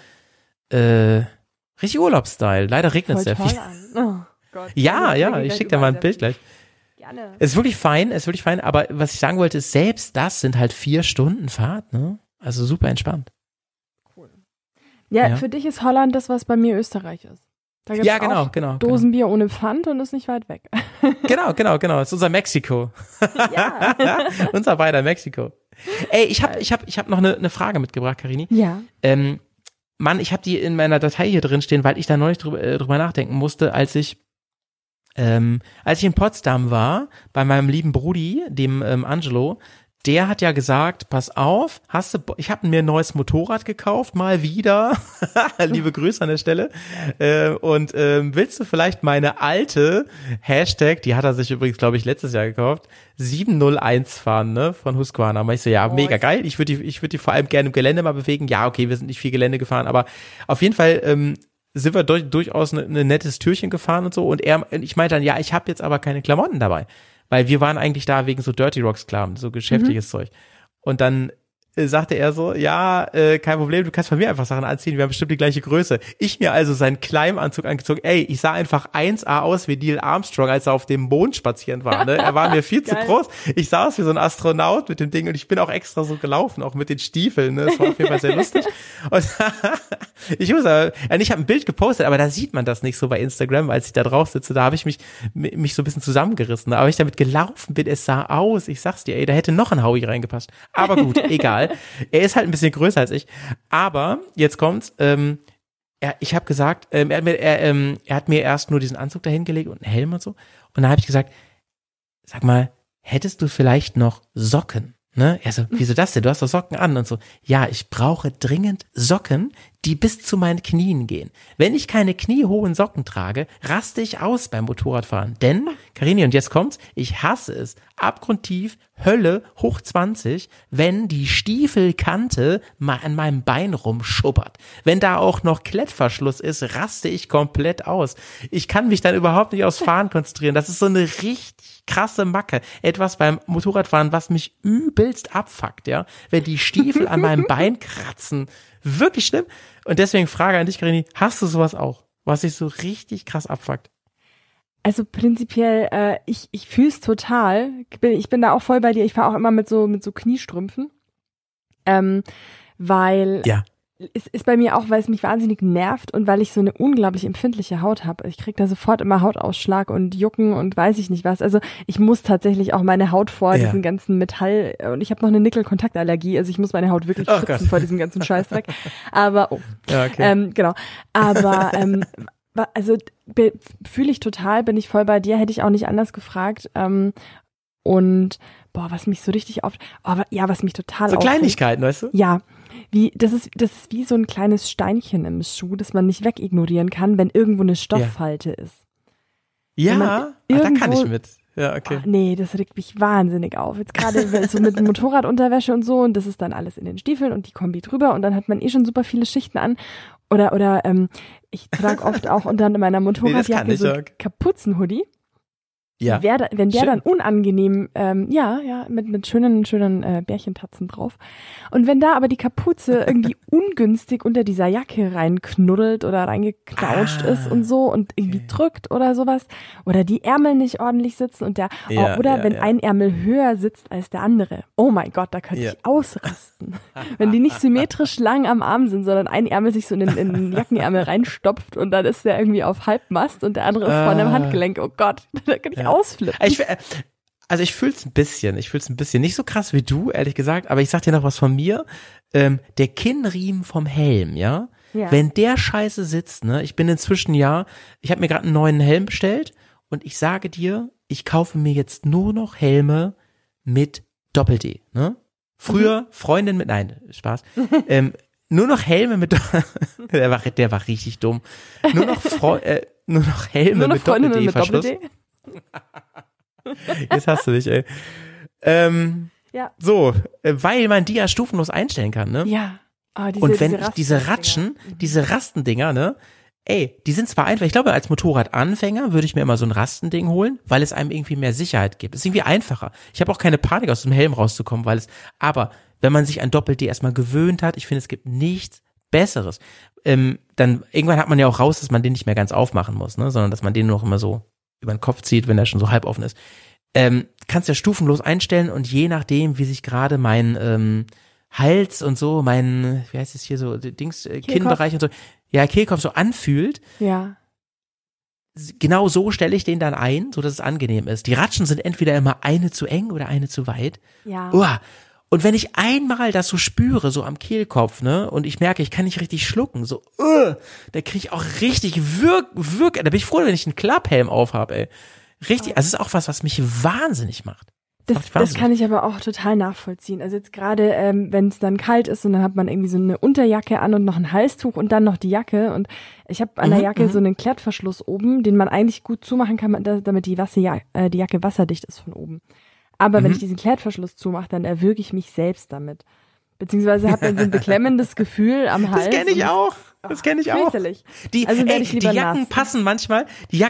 richtig Urlaubsstyle. Leider regnet es sehr viel. Oh Gott. Ja, ich schicke dir mal ein Bild gleich. Gerne. Es ist wirklich fein, aber was ich sagen wollte, ist, selbst das sind halt 4 Stunden Fahrt, ne? Also super entspannt. Cool. Ja, für dich ist Holland das, was bei mir Österreich ist. Da gibt's genau. Dosenbier ohne Pfand und ist nicht weit weg. Genau. Das ist unser Mexiko. Ja. Unser beider Mexiko. Ey, ich hab noch eine Frage mitgebracht, Karini. Ja. Mann, ich habe die in meiner Datei hier drin stehen, weil ich da neulich drüber nachdenken musste, als ich in Potsdam war, bei meinem lieben Brudi, dem Angelo. Der hat ja gesagt, pass auf, ich habe mir ein neues Motorrad gekauft, mal wieder. Liebe Grüße an der Stelle. Und willst du vielleicht meine alte Hashtag, die hat er sich übrigens, glaube ich, letztes Jahr gekauft, 701 fahren, ne, von Husqvarna. Aber ich so, ja, mega geil. Ich würde die vor allem gerne im Gelände mal bewegen. Ja, okay, wir sind nicht viel Gelände gefahren, aber auf jeden Fall sind wir durchaus ein nettes Türchen gefahren und so. Und ich meinte dann, ja, ich habe jetzt aber keine Klamotten dabei. Weil wir waren eigentlich da wegen so Dirty Rocks Kram, so geschäftliches Zeug. Und dann sagte er so, ja, kein Problem, du kannst von mir einfach Sachen anziehen, wir haben bestimmt die gleiche Größe. Ich mir also seinen Climbing-Anzug angezogen, ich sah einfach 1A aus wie Neil Armstrong, als er auf dem Mond spazieren war, ne? Er war mir viel zu groß. Ich sah aus wie so ein Astronaut mit dem Ding und ich bin auch extra so gelaufen, auch mit den Stiefeln, ne? Das war auf jeden Fall sehr lustig. Und ich habe ein Bild gepostet, aber da sieht man das nicht so bei Instagram, als ich da drauf sitze, da habe ich mich so ein bisschen zusammengerissen, aber ich damit gelaufen bin, es sah aus, ich sag's dir, da hätte noch ein Howie reingepasst. Aber gut, egal. Er ist halt ein bisschen größer als ich. Aber, jetzt kommt's, ich habe gesagt, er hat mir erst nur diesen Anzug dahin gelegt und einen Helm und so. Und dann habe ich gesagt, sag mal, hättest du vielleicht noch Socken? Ne? Er so, wieso das denn? Du hast doch Socken an und so. Ja, ich brauche dringend Socken, die bis zu meinen Knien gehen. Wenn ich keine kniehohen Socken trage, raste ich aus beim Motorradfahren. Denn, Karini, und jetzt kommt's, ich hasse es, abgrundtief, Hölle, hoch 20, wenn die Stiefelkante mal an meinem Bein rumschubbert. Wenn da auch noch Klettverschluss ist, raste ich komplett aus. Ich kann mich dann überhaupt nicht aufs Fahren konzentrieren. Das ist so eine richtig krasse Macke. Etwas beim Motorradfahren, was mich übelst abfuckt, ja. Wenn die Stiefel an meinem Bein kratzen. Wirklich schlimm. Und deswegen Frage an dich, Karini, hast du sowas auch, was dich so richtig krass abfuckt? Also prinzipiell, ich fühle es total. Ich bin da auch voll bei dir. Ich fahre auch immer mit so Kniestrümpfen. Weil es ist bei mir auch, weil es mich wahnsinnig nervt und weil ich so eine unglaublich empfindliche Haut habe. Ich kriege da sofort immer Hautausschlag und Jucken und weiß ich nicht was. Also ich muss tatsächlich auch meine Haut vor diesem ganzen Metall, und ich habe noch eine Nickel-Kontaktallergie, also ich muss meine Haut wirklich schützen vor diesem ganzen Scheißdreck. Aber, genau. Aber, also fühle ich total, bin ich voll bei dir, hätte ich auch nicht anders gefragt. Und was mich so richtig was mich total so Kleinigkeiten, weißt du? Ja. Das ist wie so ein kleines Steinchen im Schuh, das man nicht wegignorieren kann, wenn irgendwo eine Stofffalte ist. Ja, da kann ich mit. Ja, okay. Nee, das regt mich wahnsinnig auf. Jetzt gerade so mit Motorradunterwäsche und so, und das ist dann alles in den Stiefeln und die Kombi drüber und dann hat man schon super viele Schichten an. Oder ich trage oft auch unter meiner Motorradjacke so Kapuzenhoodie. Ja. Wenn der dann unangenehm, mit schönen Bärchentatzen drauf. Und wenn da aber die Kapuze irgendwie ungünstig unter dieser Jacke reinknuddelt oder reingeknautscht ist und so und irgendwie drückt oder sowas, oder die Ärmel nicht ordentlich sitzen und wenn ein Ärmel höher sitzt als der andere. Oh mein Gott, da könnte ich ausrasten. Wenn die nicht symmetrisch lang am Arm sind, sondern ein Ärmel sich so in den Jackenärmel reinstopft und dann ist der irgendwie auf Halbmast und der andere ist vorne am Handgelenk. Oh Gott, da könnte ich ausflippen. Ich fühl's ein bisschen. Nicht so krass wie du, ehrlich gesagt, aber ich sag dir noch was von mir. Der Kinnriemen vom Helm, ja? Wenn der scheiße sitzt, ne? Ich bin inzwischen ich habe mir gerade einen neuen Helm bestellt und ich sage dir, ich kaufe mir jetzt nur noch Helme mit Doppel-D, ne? Früher Freundin mit, nein, Spaß. Nur noch Helme mit, der war richtig dumm. Nur noch Helme mit Doppel-D-Verschluss. Jetzt hast du dich, ey. So, weil man die ja stufenlos einstellen kann, ne? Ja. Oh, und wenn ich diese Rastendinger, ne? Ey, die sind zwar einfach, ich glaube, als Motorradanfänger würde ich mir immer so ein Rastending holen, weil es einem irgendwie mehr Sicherheit gibt. Es ist irgendwie einfacher. Ich habe auch keine Panik, aus dem Helm rauszukommen, aber wenn man sich an Doppel-D erstmal gewöhnt hat, ich finde, es gibt nichts Besseres. Dann irgendwann hat man ja auch raus, dass man den nicht mehr ganz aufmachen muss, ne? Sondern dass man den noch immer so über den Kopf zieht, wenn er schon so halb offen ist. Kannst ja stufenlos einstellen und je nachdem, wie sich gerade mein Hals und so, mein, wie heißt es hier so, Kinnbereich und so, Kehlkopf so anfühlt. Ja. Genau so stelle ich den dann ein, so dass es angenehm ist. Die Ratschen sind entweder immer eine zu eng oder eine zu weit. Ja. Und wenn ich einmal das so spüre, so am Kehlkopf, ne, und ich merke, ich kann nicht richtig schlucken, so, da kriege ich auch richtig da bin ich froh, wenn ich einen Klapphelm aufhab, ey. Richtig, also es ist auch was mich wahnsinnig macht. Das kann ich aber auch total nachvollziehen. Also jetzt gerade, wenn es dann kalt ist und dann hat man irgendwie so eine Unterjacke an und noch ein Halstuch und dann noch die Jacke. Und ich habe an der Jacke so einen Klettverschluss oben, den man eigentlich gut zumachen kann, damit die Jacke wasserdicht ist von oben. Aber wenn ich diesen Klettverschluss zumache, dann erwürge ich mich selbst damit. Beziehungsweise habe dann so ein beklemmendes Gefühl am Hals. Das kenne ich auch. Die Jacken passen manchmal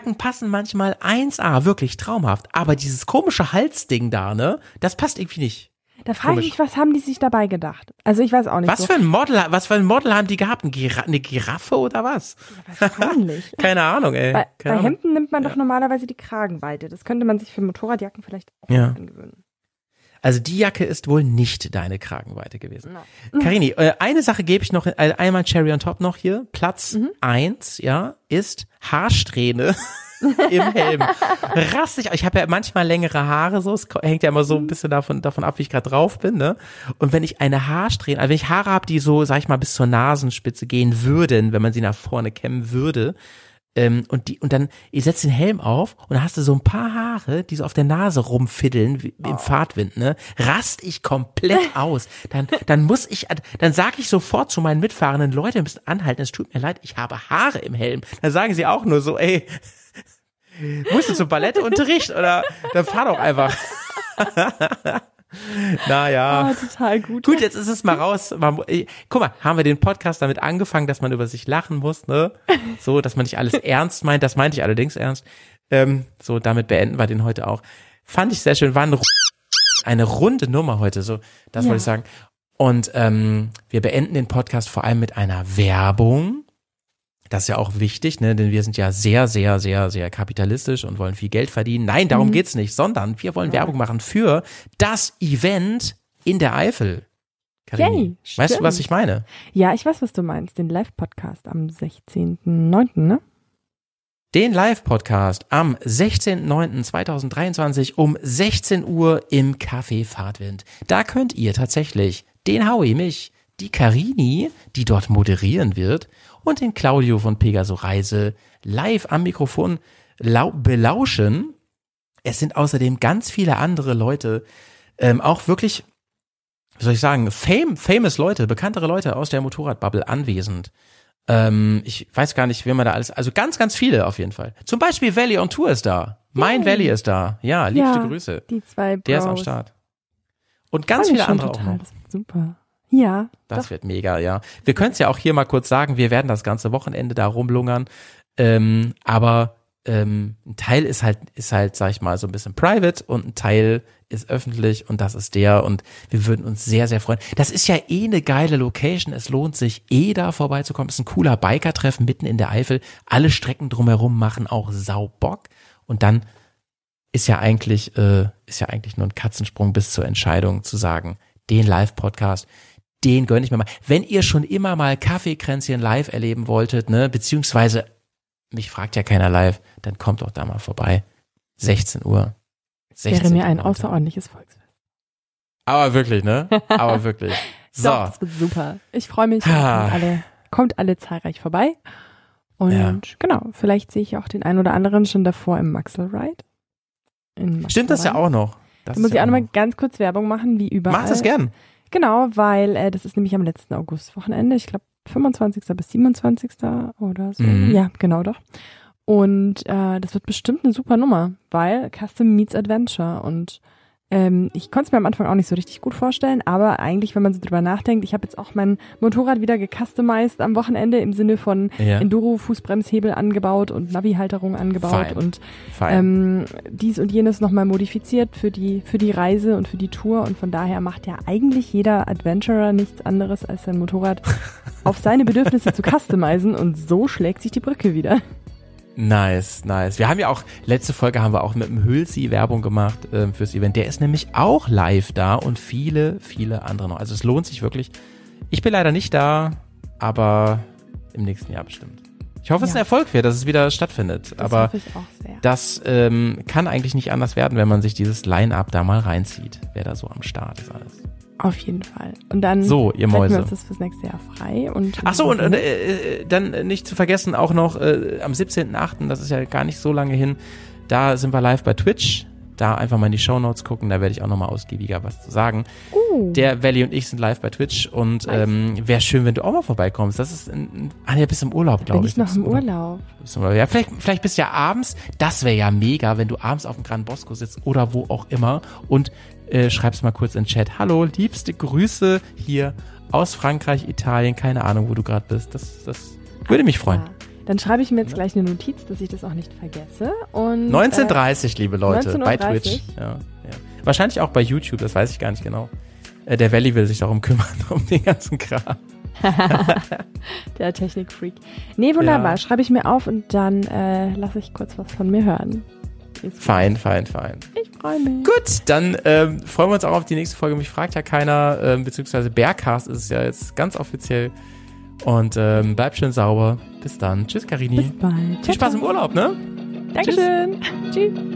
1A, wirklich traumhaft. Aber dieses komische Halsding da, ne, das passt irgendwie nicht. Da frage ich mich, was haben die sich dabei gedacht? Also ich weiß auch nicht. Was für ein Model haben die gehabt? Eine Giraffe oder was? Ja, wahrscheinlich. Keine Ahnung, ey. Bei Hemden nimmt man doch normalerweise die Kragenweite. Das könnte man sich für Motorradjacken vielleicht auch angewöhnen. Also die Jacke ist wohl nicht deine Kragenweite gewesen. No. Karini, eine Sache gebe ich noch, einmal Cherry on top noch hier. Platz 1, ist Haarsträhne im Helm. Rassig. Ich habe ja manchmal längere Haare, so. Es hängt ja immer so ein bisschen davon ab, wie ich gerade drauf bin, ne? Und wenn ich eine Haarsträhne, also wenn ich Haare habe, die so, sag ich mal, bis zur Nasenspitze gehen würden, wenn man sie nach vorne kämmen würde, und dann, ihr setzt den Helm auf und dann hast du so ein paar Haare, die so auf der Nase rumfiddeln, wie im Fahrtwind, ne? Rast ich komplett aus. Dann sag ich sofort zu meinen Mitfahrenden, Leute, ihr müsst anhalten, es tut mir leid, ich habe Haare im Helm. Dann sagen sie auch nur so, ey, musst du zum Ballettunterricht oder dann fahr doch einfach. Naja. Total gut. Gut, jetzt ist es mal raus. Guck mal, haben wir den Podcast damit angefangen, dass man über sich lachen muss, ne? So, dass man nicht alles ernst meint. Das meinte ich allerdings ernst. So, damit beenden wir den heute auch. Fand ich sehr schön. War eine runde Nummer heute, so. Das wollte ich sagen. Und wir beenden den Podcast vor allem mit einer Werbung. Das ist ja auch wichtig, ne? Denn wir sind ja sehr, sehr, sehr, sehr kapitalistisch und wollen viel Geld verdienen. Nein, darum geht's nicht, sondern wir wollen Werbung machen für das Event in der Eifel. Karini, weißt du, was ich meine? Ja, ich weiß, was du meinst. Den Live-Podcast am 16.09., ne? Den Live-Podcast am 16.09.2023 um 16 Uhr im Café Fahrtwind. Da könnt ihr tatsächlich den Howie, mich, die Karini, die dort moderieren wird, und den Claudio von Pegaso Reise live am Mikrofon belauschen. Es sind außerdem ganz viele andere Leute, auch wirklich wie soll ich sagen, famous Leute, bekanntere Leute aus der Motorradbubble anwesend. Ich weiß gar nicht, wen man da alles, also ganz, ganz viele auf jeden Fall. Zum Beispiel Valley on Tour ist da. Mein Valley ist da. Ja, liebste Grüße. Die zwei Bros. Der ist am Start. Und ganz viele andere auch noch. Das wird super. Ja. Das wird mega, ja. Wir können es ja auch hier mal kurz sagen, wir werden das ganze Wochenende da rumlungern. Aber ein Teil ist halt, sag ich mal, so ein bisschen private und ein Teil ist öffentlich und das ist der und wir würden uns sehr, sehr freuen. Das ist ja eine geile Location, es lohnt sich da vorbeizukommen. Es ist ein cooler Biker-Treffen mitten in der Eifel. Alle Strecken drumherum machen auch sau Bock und dann ist ja eigentlich nur ein Katzensprung bis zur Entscheidung zu sagen, den Live-Podcast, den gönne ich mir mal. Wenn ihr schon immer mal Kaffeekränzchen live erleben wolltet, ne, beziehungsweise mich fragt ja keiner live, dann kommt doch da mal vorbei. 16 Uhr. Wäre mir ein außerordentliches Volksfest. Aber wirklich, ne? Aber wirklich. So. Doch, das wird super. Ich freue mich. Kommt alle zahlreich vorbei. Und genau, vielleicht sehe ich auch den einen oder anderen schon davor im Maxel Ride. Stimmt das ja auch noch. Da muss ich auch nochmal ganz kurz Werbung machen, wie überall. Mach das gern. Genau, weil das ist nämlich am letzten August-Wochenende. Ich glaube, 25. bis 27. oder so. Mhm. Ja, genau doch. Und das wird bestimmt eine super Nummer, weil Custom meets Adventure und ich konnte es mir am Anfang auch nicht so richtig gut vorstellen, aber eigentlich, wenn man so drüber nachdenkt, ich habe jetzt auch mein Motorrad wieder gecustomized am Wochenende im Sinne von Enduro-Fußbremshebel angebaut und Navi-Halterung angebaut und dies und jenes nochmal modifiziert für die Reise und für die Tour und von daher macht ja eigentlich jeder Adventurer nichts anderes, als sein Motorrad auf seine Bedürfnisse zu customizen und so schlägt sich die Brücke wieder. Nice. Wir haben ja auch, letzte Folge haben wir auch mit dem Hülsi Werbung gemacht fürs Event. Der ist nämlich auch live da und viele, viele andere noch. Also es lohnt sich wirklich. Ich bin leider nicht da, aber im nächsten Jahr bestimmt. Ich hoffe, es ein Erfolg wird, dass es wieder stattfindet. Das aber hoffe ich auch sehr. Das kann eigentlich nicht anders werden, wenn man sich dieses Line-Up da mal reinzieht, wer da so am Start ist alles. Auf jeden Fall. Und dann so, ihr Mäuse. wir uns das fürs nächste Jahr frei. Ach so, und dann nicht zu vergessen, auch noch am 17.8., das ist ja gar nicht so lange hin, da sind wir live bei Twitch. Da einfach mal in die Shownotes gucken, da werde ich auch nochmal ausgiebiger was zu sagen. Der Valley und ich sind live bei Twitch und wäre schön, wenn du auch mal vorbeikommst. Das ist ja, bist im Urlaub, glaube ich. Bin ich noch im Urlaub? Ja, vielleicht bist du ja abends, das wäre ja mega, wenn du abends auf dem Gran Bosco sitzt oder wo auch immer und schreibst mal kurz in den Chat, hallo, liebste Grüße hier aus Frankreich, Italien, keine Ahnung, wo du gerade bist. Das würde mich freuen. Dann schreibe ich mir jetzt gleich eine Notiz, dass ich das auch nicht vergesse. Und 19:30, liebe Leute, 19:30? bei Twitch. Ja. Wahrscheinlich auch bei YouTube, das weiß ich gar nicht genau. Der Valley will sich darum kümmern, um den ganzen Kram. Der Technikfreak. Nee, wunderbar, schreibe ich mir auf und dann lasse ich kurz was von mir hören. Fein. Ich freue mich. Gut, dann freuen wir uns auch auf die nächste Folge. Mich fragt ja keiner, beziehungsweise Bearcast ist es ja jetzt ganz offiziell. Und bleibt schön sauber. Bis dann. Tschüss, Karini. Bis bald. Viel Spaß im Urlaub, ne? Dankeschön. Tschüss.